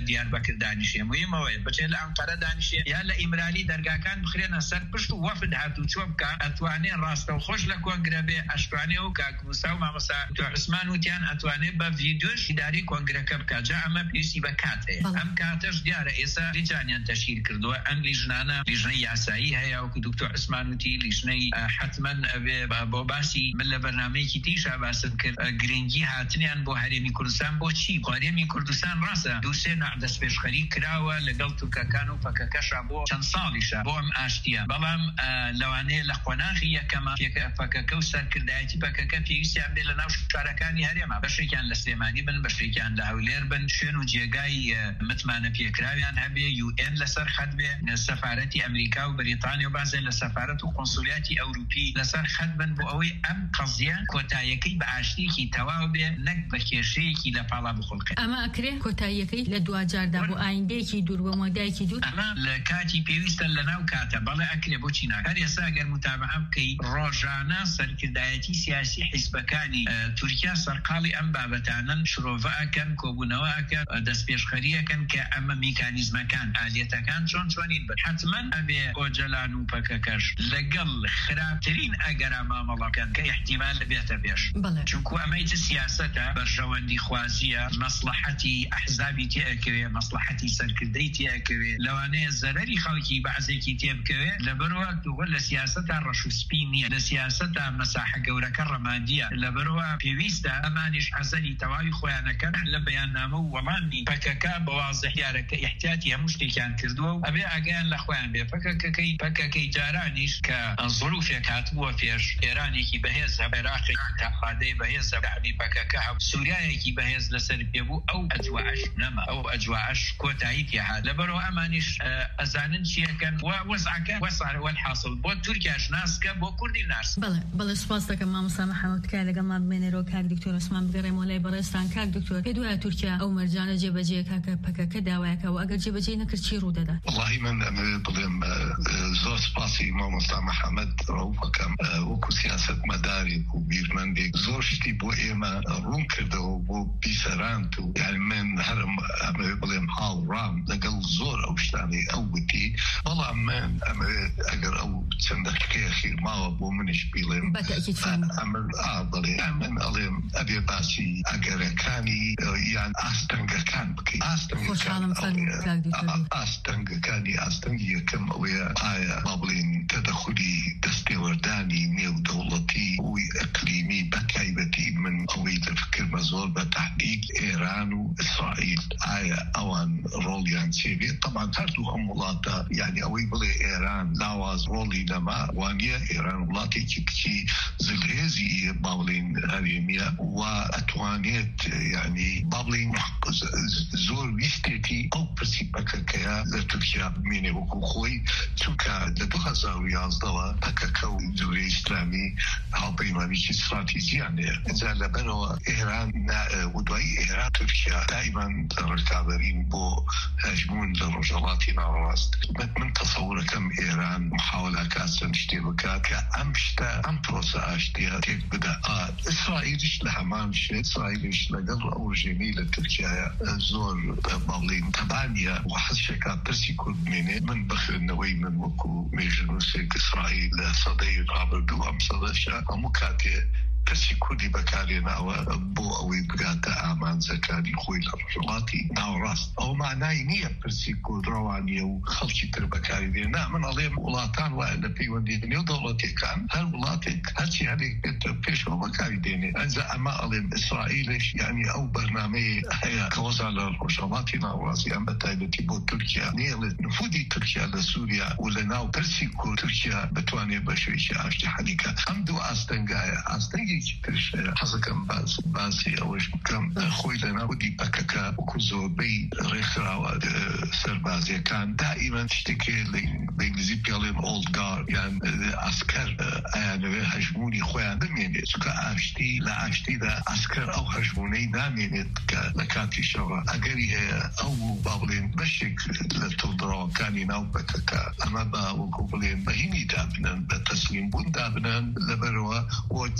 کردانیشێ مهمەوەی بچێ لە ئەنقەرە دانیشێ یا لە ئیمرالی دەرگاکان بخرێنە سەر پشت و وەفد هاتوو چۆ بکە ئەتوانێ ڕاستە و خۆش لە کۆنگرە بێ ئەشتوانێ و کاک موسا و مامۆستا دکتۆر عوسمان وتیان ئەتوانێ بە ڤیدیۆش ئیداری کۆنگرەکە بکات جا ئەمە پێویستی بە کات هەیە ئەم کاتەش دیارە ئێستا لیجانیان تەشکیل کردووە ئەم لیژنانە لیژنەی یاسایی هەیە وەکو دکتۆر عوسمان وتی لیژنەی حتمەن ئەبێ بۆ باسی من لە بەرنامەیەکی تیشا باسم کرد گرنگی هاتنیان بۆ هەرێمی کوردستان بۆچی هەرێمی کوردستان ڕاستە دوو سێ دەستپێشخەری کراوە لەگەڵ تورکەکان و پەکەکەشا بۆ چەند ساڵیشە بۆ ئەم ئاشتیە بەڵام لەوانەیە لە قۆناغی یەکەمە پەکەکە و سەرکردایەتی پەکەکە پێویستیان بێ لە ناو شارەکانی هەرێمە بەشێکیان لە سلێمانی بن بەشێکیان لە هەولێر بن شوێن و جێگای متمانە پێکراویان هەبێ یو ئێن لەسەر خەت بێ سەفارەتی ئەمریکا و بەریتانیا و بازێ لە سەفارەت و قۆنسولیاتی ئەوروپی لەسەر خەت بن بۆ ئەوەی ئەم قەزیە کۆتاییەکەی بە ئاشتیەکی تەواو بێ نەک بە کێشەیەکی لە پاڵا بخۆڵکە ئەمە ئەکرێ کۆتاییەکەی لە دوجاردا بۆ ئایندەیەکی دوور بۆ مۆدایەکی دوور ئەمە لە کاتی پێویستە لە ناو کاتە بەڵێ ئەکرێ بۆچی ناکات ئێستا ئەگەر متابعە بکەی ڕۆژانە سەرکردایەتی سیاسی حیزبەکانی تورکیا سەرقاڵی ئەم بابەتانن شرۆڤە ئەکەن کۆبوونەوە ئەکەن دەستپێشخەریەکەن کە ئەمە میکانیزمەکان ئالێتەکان چۆن چۆنین بن حتمەن ئەبێ ئۆجەلان و پەکەکەش لەگەڵ خراپترین ئەگەرا مامەڵەکەن کە احتیمال لەبێتە پێش چونکو ئەمەی سیاسەتە بەرژەوەندی خوازیە مەسلحەتی ئەحزابی تێئەکەوێ مەسلحەتی سەرکردەی تێئەکەوێ لەوانەیە زەرەری خەڵکی بەعزێکی تێبکەوێ لەبەرەوە دووە لە سیاسەتا ڕەشوسپی نییە لە سیاسەتا مەساحە گەورەکە ڕەمادیە لەبەرەوە پێویستە ئەمانیش حەزەری تەواوی خۆیانەکەن لە بەیاننامە و وەڵامی پەکەکە بەوازح یارەکە احتیاتی هەموو شتێکیان کردووە و ئەبێ ئاگیان لە خۆیان بێ پەکەکەی پەکەکەی جارانیش کە زڵوفێک هاتبووە پێش ئێرانێکی بەهێز عێراقی تاقادەی بەهێز دەعمی پەکەکە سووریایەکی بەهێز لەسەر پێبوو ئەو ئەجواعش نەما ئەو ئەجواعش کۆتایی پێهات لەبەرەوە ئەمانیش ئەزانن چیەکەن و وەزعەکە وەسارە وەلحاصل بۆ تورکیاش ناسکە بۆ کوردی ناس بەڵێ بەڵێ سوپاس دەکەم مامۆستا محەممەد کار لەگەڵمان بمێنێرەوە کاک دکتۆر عوسمان بگەڕێمەوە لای بەڕێستان کاک دکتۆر پێ دوایە تورکیا ئەو مەرجانە جێبەجێ کاکە پەکەکە داوایەکە و ئەگەر جێبەجێ نەکرد چی ڕوو دەدات وەڵاهی من ئەمەوێت بڵێم زۆر سپاسی مامۆستا محەممەد ڕەوفەکەم وەکو سیاسەتمەدارێک و بیرمەندێک زۆر شتی بۆ ئێمە ڕوون کردەوە بۆ بیسەراند و یعنی من هەرم ئەمەوێت بڵێم هاوڕام لەگەڵ زۆر ئەو شتانی ئەو گوتی بەڵام من ئەمەوێت ئەگەر ئەو چەند دەقیقەیە خیر ماوە بۆ منش بیڵێم بڵێ من ئەڵێم ئەبێ باسی ئەگەرەکانی یان ئاستەنگەکان بکەین ئاستەنگەکانی ئاستەنگی یەکەم ئەوەیە ئایا با بڵێن تەدەخولی دەستێوەردانی نێودەوڵەتی وی ئەقلیمی بەتایبەتی من ئەوەی دەفکرمە زۆر بە تحقیق ئێران و ئیسرائیل ئایا ئەوان ڕۆڵیان چێبێت طبعا هەردوو هەم وڵاتە یعنی ئەوەی بڵێ ئێران لاواز ڕۆڵی نەما وانیە ئێران وڵاتێکی کچی زلهێزی با بڵێن هەرێمیە و ئەتوانێت یعنی با بڵێن زۆر ویستێتی ئەو پرسی پەکەکەیە لە تورکیا بمێنێ وەکو خۆی چونکە لە دوو هەزار و یازدەوە پەکەکە و جوورەی ئیسلامی هاوپەیمانیی استراتیژیان هەیە اینجا لەبەرەوە ئێران و دوایی ئێران تورکیا دائیمان ڕکابەرین بۆ هەژمون لە ڕۆژهەڵاتی ناوەڕاست من تەسەورەکەم ئێران محاولەکە چەند شتێ بکات کە ئەم شتە ئەم پرۆسە ئاشتیە تێک بدە ئیسرائیلیش لە هەمان شێت ئیسرائیلیش لەگەڵ ئەو ژێمی لە تورکیایە زۆر باڵێن تەبانیە و حەزشێکا پرسی کورد بمێنێ من بخێنەوەی من وەکو مێژنووسێک ئیسرائیل لە سەدەی ڕابردوو ئەم سەدەشە هەموو کاتێ کەسی کوردی بەکارێناوە بۆ ئەوەی بگاتە ئامانجەکانی خۆی لە ڕۆژهەڵاتی ناوەڕاست ئەو مانای نییە پرسی کورد ڕەوانیە و خەڵکی تر بەکاری دێنا من ئەڵێم وڵاتان وایە لە پەیوەندی نێو دەوڵەتیەکان هەر وڵاتێک هەرچی هەرێک بێت پێشەوە بەکاری دێنێ ئەنجا ئەمە ئەڵێم ئیسرائیلش یعنی ئەو بەرنامەیە هەیە کەوەزا لە ڕۆژهەڵاتی ناوەڕاستیان بەتایبەتی بۆ تورکیا نێڵێت نفوذی تورکیا لە سووریا و لە ناو پرسی کورد تورکیا بتوانێت بە شێوەیەکی ئاشتی حەلیکە ئەم دوو ئاستەنگایە ئاستەنگی حەزەکەم باز باسی ئەوەش بکەم خۆی لە ناودی پەکەکە وەکو زۆربەی ڕێکخراوە سەربازیەکان دائیمەن شتێکێ بە ئینگلیزی پێڵێن ئۆڵد گارد یان ئاسکەر ئایانەوێ هەژمونی خۆیان بمێنێت چونکە ئاشتی لە ئاشتیدا ئاسکەر ئەو هەژمونەی نامێنێت کە لە کاتی شەڕە ئەگەری هەیە ئەو با بڵێن بەشێک لە تۆڵدڕەوەکانی ناو پەکەکە ئەمە بە وەکو بڵێن بەهینی دابنن بە تەسلیم بوون دابنن لەبەرەوە و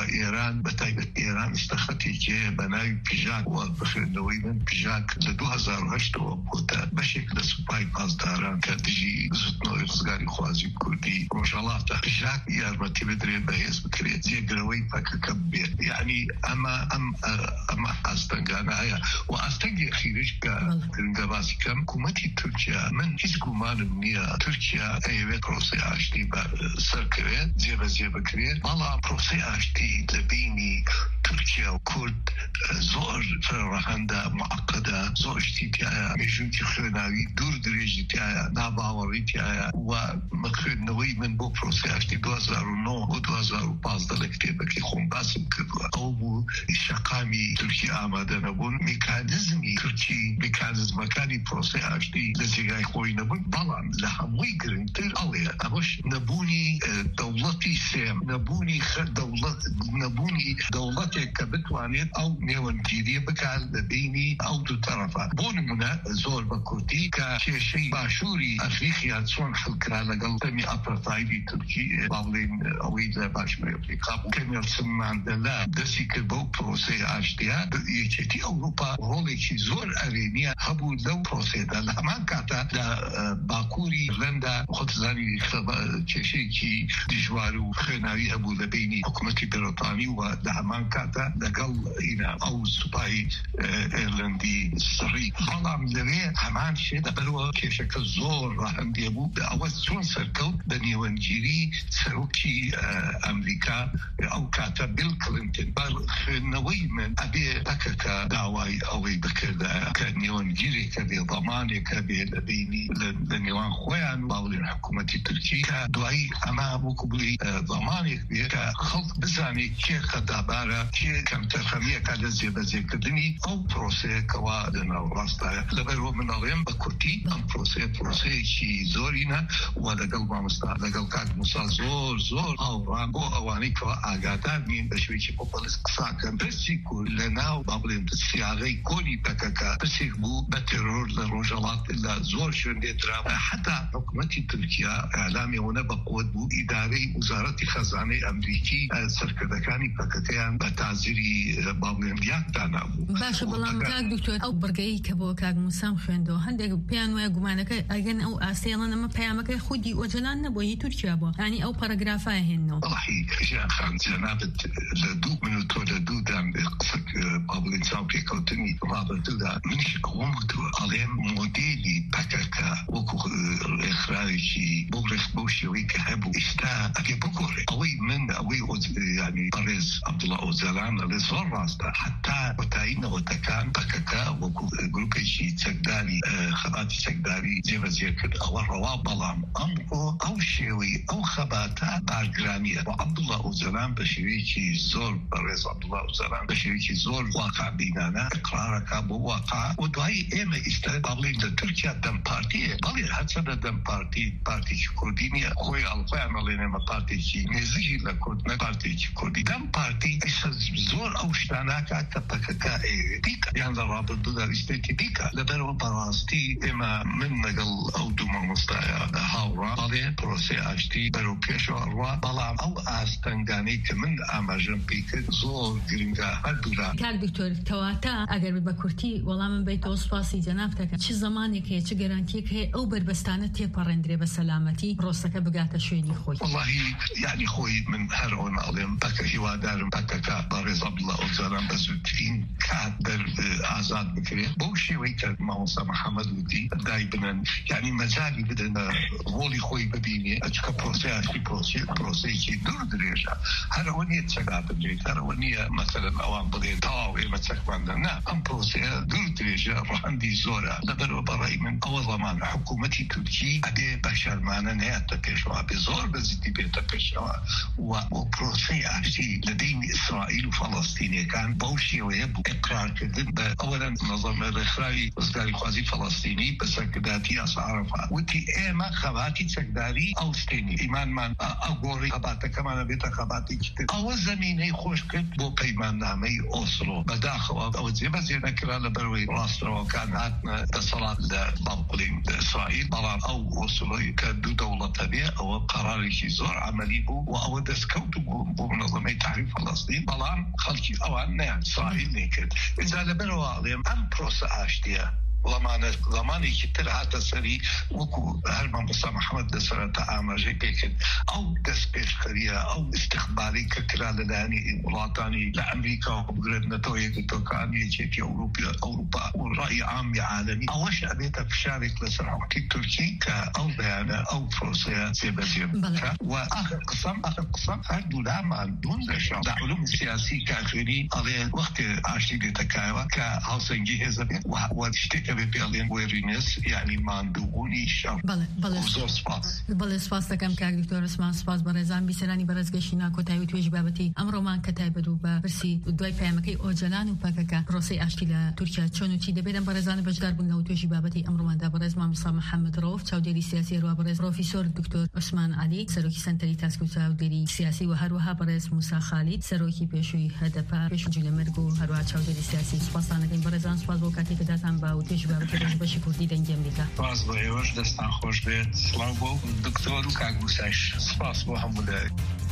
إيران بتايبت إيران استخدتي كي بناي بيجاك وبخيرنوي من بيجاك لدو هزار وهشت وبوتا بشكل سباي باز داران كدجي زتنو إرزقاري خوازي كردي روشالاتا بيجاك يارمتي بدري بهيز بكريت زي قروي باكا كبير يعني أما أم أما أستنقانا هيا وأستنقي خيرش كنقباسي كم كومتي تركيا من هيز كومان منيا تركيا أيوة بروسي عاشتي سركرين زيبا زيبا كرين والله بروسي عاشتي لبيني تركيا وكرد زور فرهندا معقدة زور اشتيتيايا ميجونتي خرناوي دور دريجي تيايا ناباوري تيايا ومخرنوي من بو بروسي عاشتي دو هزار ونو و دو هزار وبازده لكتابة كي خون باسم كدوا او بو الشقامي تركيا آماده نبون ميكانيزمي تركي ميكانيزم مكاني بروسي عاشتي لزيغاي خوي نبون بلان لهموي قرنتر اويا أبوش نبوني دولتي سام نبوني خد دولت نبوني دولتي كبتوانيت أو نيوانجيريا بكال بيني أو دو طرفا بونمنا زور بكورتي كشيء باشوري أفريقيا تسون حلقنا لقل تمي أبرتايدي تركي بابلين أويد باشوري أفريقيا وكميل سمان دلا دسي كبو بروسي عاشتيا يجيتي أوروبا روليكي زور أرينيا هبو لو بروسي دلا همان كاتا دا باكوري لندا خطزاني كشيكي دجوارو خناوي أبو لبيني حكومتي بريطاني ودعمان كاتا لقل هنا أو سباي إيرلندي الصري بلام لبي همان شيء دبروا كشكل زور راهم ديبو أول سون سركل بنيوانجيري سروكي أمريكا أو كاتا بيل كلينتون بل خنوي من أبي بكك دعواي أوي بكذا كنيوانجيري كبي ضماني كبي لبيني لنيوان خوان باولين حكومتي تركيا دعي أما بكبلي ضماني كبير كخلق بزاني كي خدابارة كي كم ترخمية كالزي بزي كدني أو بروسي كوادنا وراستا لبرو من الغيم بكورتي أم بروسي بروسي كي زورينا ولقل مامستا لقل كاك موسى زور زور أو رانبو أواني كوا آغادا مين بشويكي بوباليس قصاكا بسي كل لناو بابلين بسياغي كوني بكاكا بسي بو بترور لروجالات إلا زور شوندي درام حتى حكومتي تركيا إعلامي ونبقود بو إداري وزارة خزانة أمريكي سركدكاني بكاكيان بتعزيري بابلين دياك دانا بو باشا بلان كاك دكتور أو برقاي كبو كاك مسام خويندو هندق بيان ويا قمانك أجن أو آسيانا نما بيامك خودي وجلان نبوي تركيا بو يعني أو باراغرافا هنو والله جان خان جنابة لدو منو تو لدو دام قصك بابلين ساوكي كوتني رابط دا منش قومتو عليم موديلي بكاكا وكو إخراجي بغرخ بوشيوي كهبو إشتا أكي بقوري أوي من أوي يعني بريز عبد الله أوزلان لزور راستا حتى وتاين وتكان بكاكا وكو جروبي شي تسكداري خباتي تسكداري زي وزير كد أو الرواب بلام أمرو أو شيوي أو خباتا بارجرامية وعبد الله أوزلان بشريكي زور بريز عبد الله أوزلان بشريكي زور واقع بينانا إقرارك أبو واقع ودواي إيما إسترد بابلين تركيا دم بارتي بلي هاتسنا دم بارتي بارتي كردينيا خوي ألقوي عملينا ما بارتي شي نزيجي لكرد بارتي كردي دم بارتي إسا زور أو شتاناكا كبكاكا ديكا يعني رابط دودا استيتي ديكا لبرو براستي إما من نقل أو دوما مستايا هاورا بلي بروسي عشتي برو بيشو أروا بلام أو آستنغاني كمن أماجن بيك زور جرينغا هالدولا كاك دكتور تواتا أقر بكورتي والله من بيت وصفاسي جنابتك چه زمانك هي چه جرانتيك هي أو بربستانة تيبارندري بسلامتي روسك بقاتا شويني خوي والله يعني خوي من هرون أليم بكا هوا دارم بكا كا باريز عبد الله أوزاران بزوتين كادر آزاد بكري بوشي ويكا موسى محمد ودي دايبنا يعني مزالي بدنا رولي خوي ببيني أجكا بروسي عشي بروسي بروسي كي دور دريجا هرونية تساقات بجيت هرونية مثلا أوان بغير طاوي ما تساقبانا نا أم بروسي دور دريجا رحندي زورا لبرو براي من أول زمان حكومتي تركي أبي بشار معنا نهاية تكشوا أبي زور بزيدي بيتا كشوا وبروسي عشي لدين إسرائيل وفلسطين كان بوشي ويبو إقرار كذب أولا نظام الإخراجي وزاري خوازي فلسطيني بس كداتي أسعارفها وتي إيما خباتي تسك چەکداری ئەو شتێنی ئیمانمان ئەو گۆڕی خەباتەکەمانە بێتە خەباتێکی تر ئەوە زەمینەی خۆش کرد بۆ پەیماننامەی ئۆسلۆ بەداخەوە ئەوە جێبەجێ نەکرا لە بەرەوەی ڕاستەوەکان هاتنە دەسەڵات لە باڵقولین ئیسرائیل بەڵام ئەو ئۆسلۆی کە دوو دەوڵەتە بێ ئەوە قەرارێکی زۆر عەمەلی بوو و ئەوە دەستکەوت بوو بۆ منەظەمەی تحریف فەڵەستین بەڵام خەڵکی ئەوان نەیان ئیسرائیل نەیکرد ئێجا لەبەرەوە ئەڵێم ئەم پرۆسە ئاشتیە زمانه زمانی که تر حتی سری وکو هرمان بسا محمد دسرت آماجه بکن او دست پیشخریه او استخباری که کرال لانی ولاتانی لامریکا و بگرد نتوی کتوکانی چیتی اوروپا اوروپا و رأی عام عالمی اوش ابیتا فشارك لسرعوكي تركي كأو بيانا او فروسيا سيبازير واخر قسم اخر قسم هر دولا ما دون لشان دا علوم السياسي كاخري على وقت عاشي بيتكايوا كهاوسنجي هزبين واشتك بيالين ويرينس يعني ماندووني شام بله بله سپاس بله سپاس دکم که دکتر اسمان سپاس برزان بیسرانی برزگشینا کتایی و تویج بابتی امرو من کتای بدو با برسی دوای پیامکی اوجلان و پاککا پروسی اشتیلا ترکیه چونو چی دبیرم برزان بجدار بون لو تویج بابتی امرو من دا برز مامسا محمد روف چاودری سیاسی رو برز پروفسور دکتر عثمان علی سروکی سنتری تاسکو چاودری سیاسی و هر وها برز موسی خالد سروکی پیشوی هدفا پیشو جل مرگو هر وها چاودری سیاسی سپاس دکم برزان سپاس بو کتی کداتم با و تویج بابتی روش باشی کردی دنگ امریکا سپاس با ایوش دستان خوش بید سلام بو دکتر و کاغ موساش سپاس بو هم بوده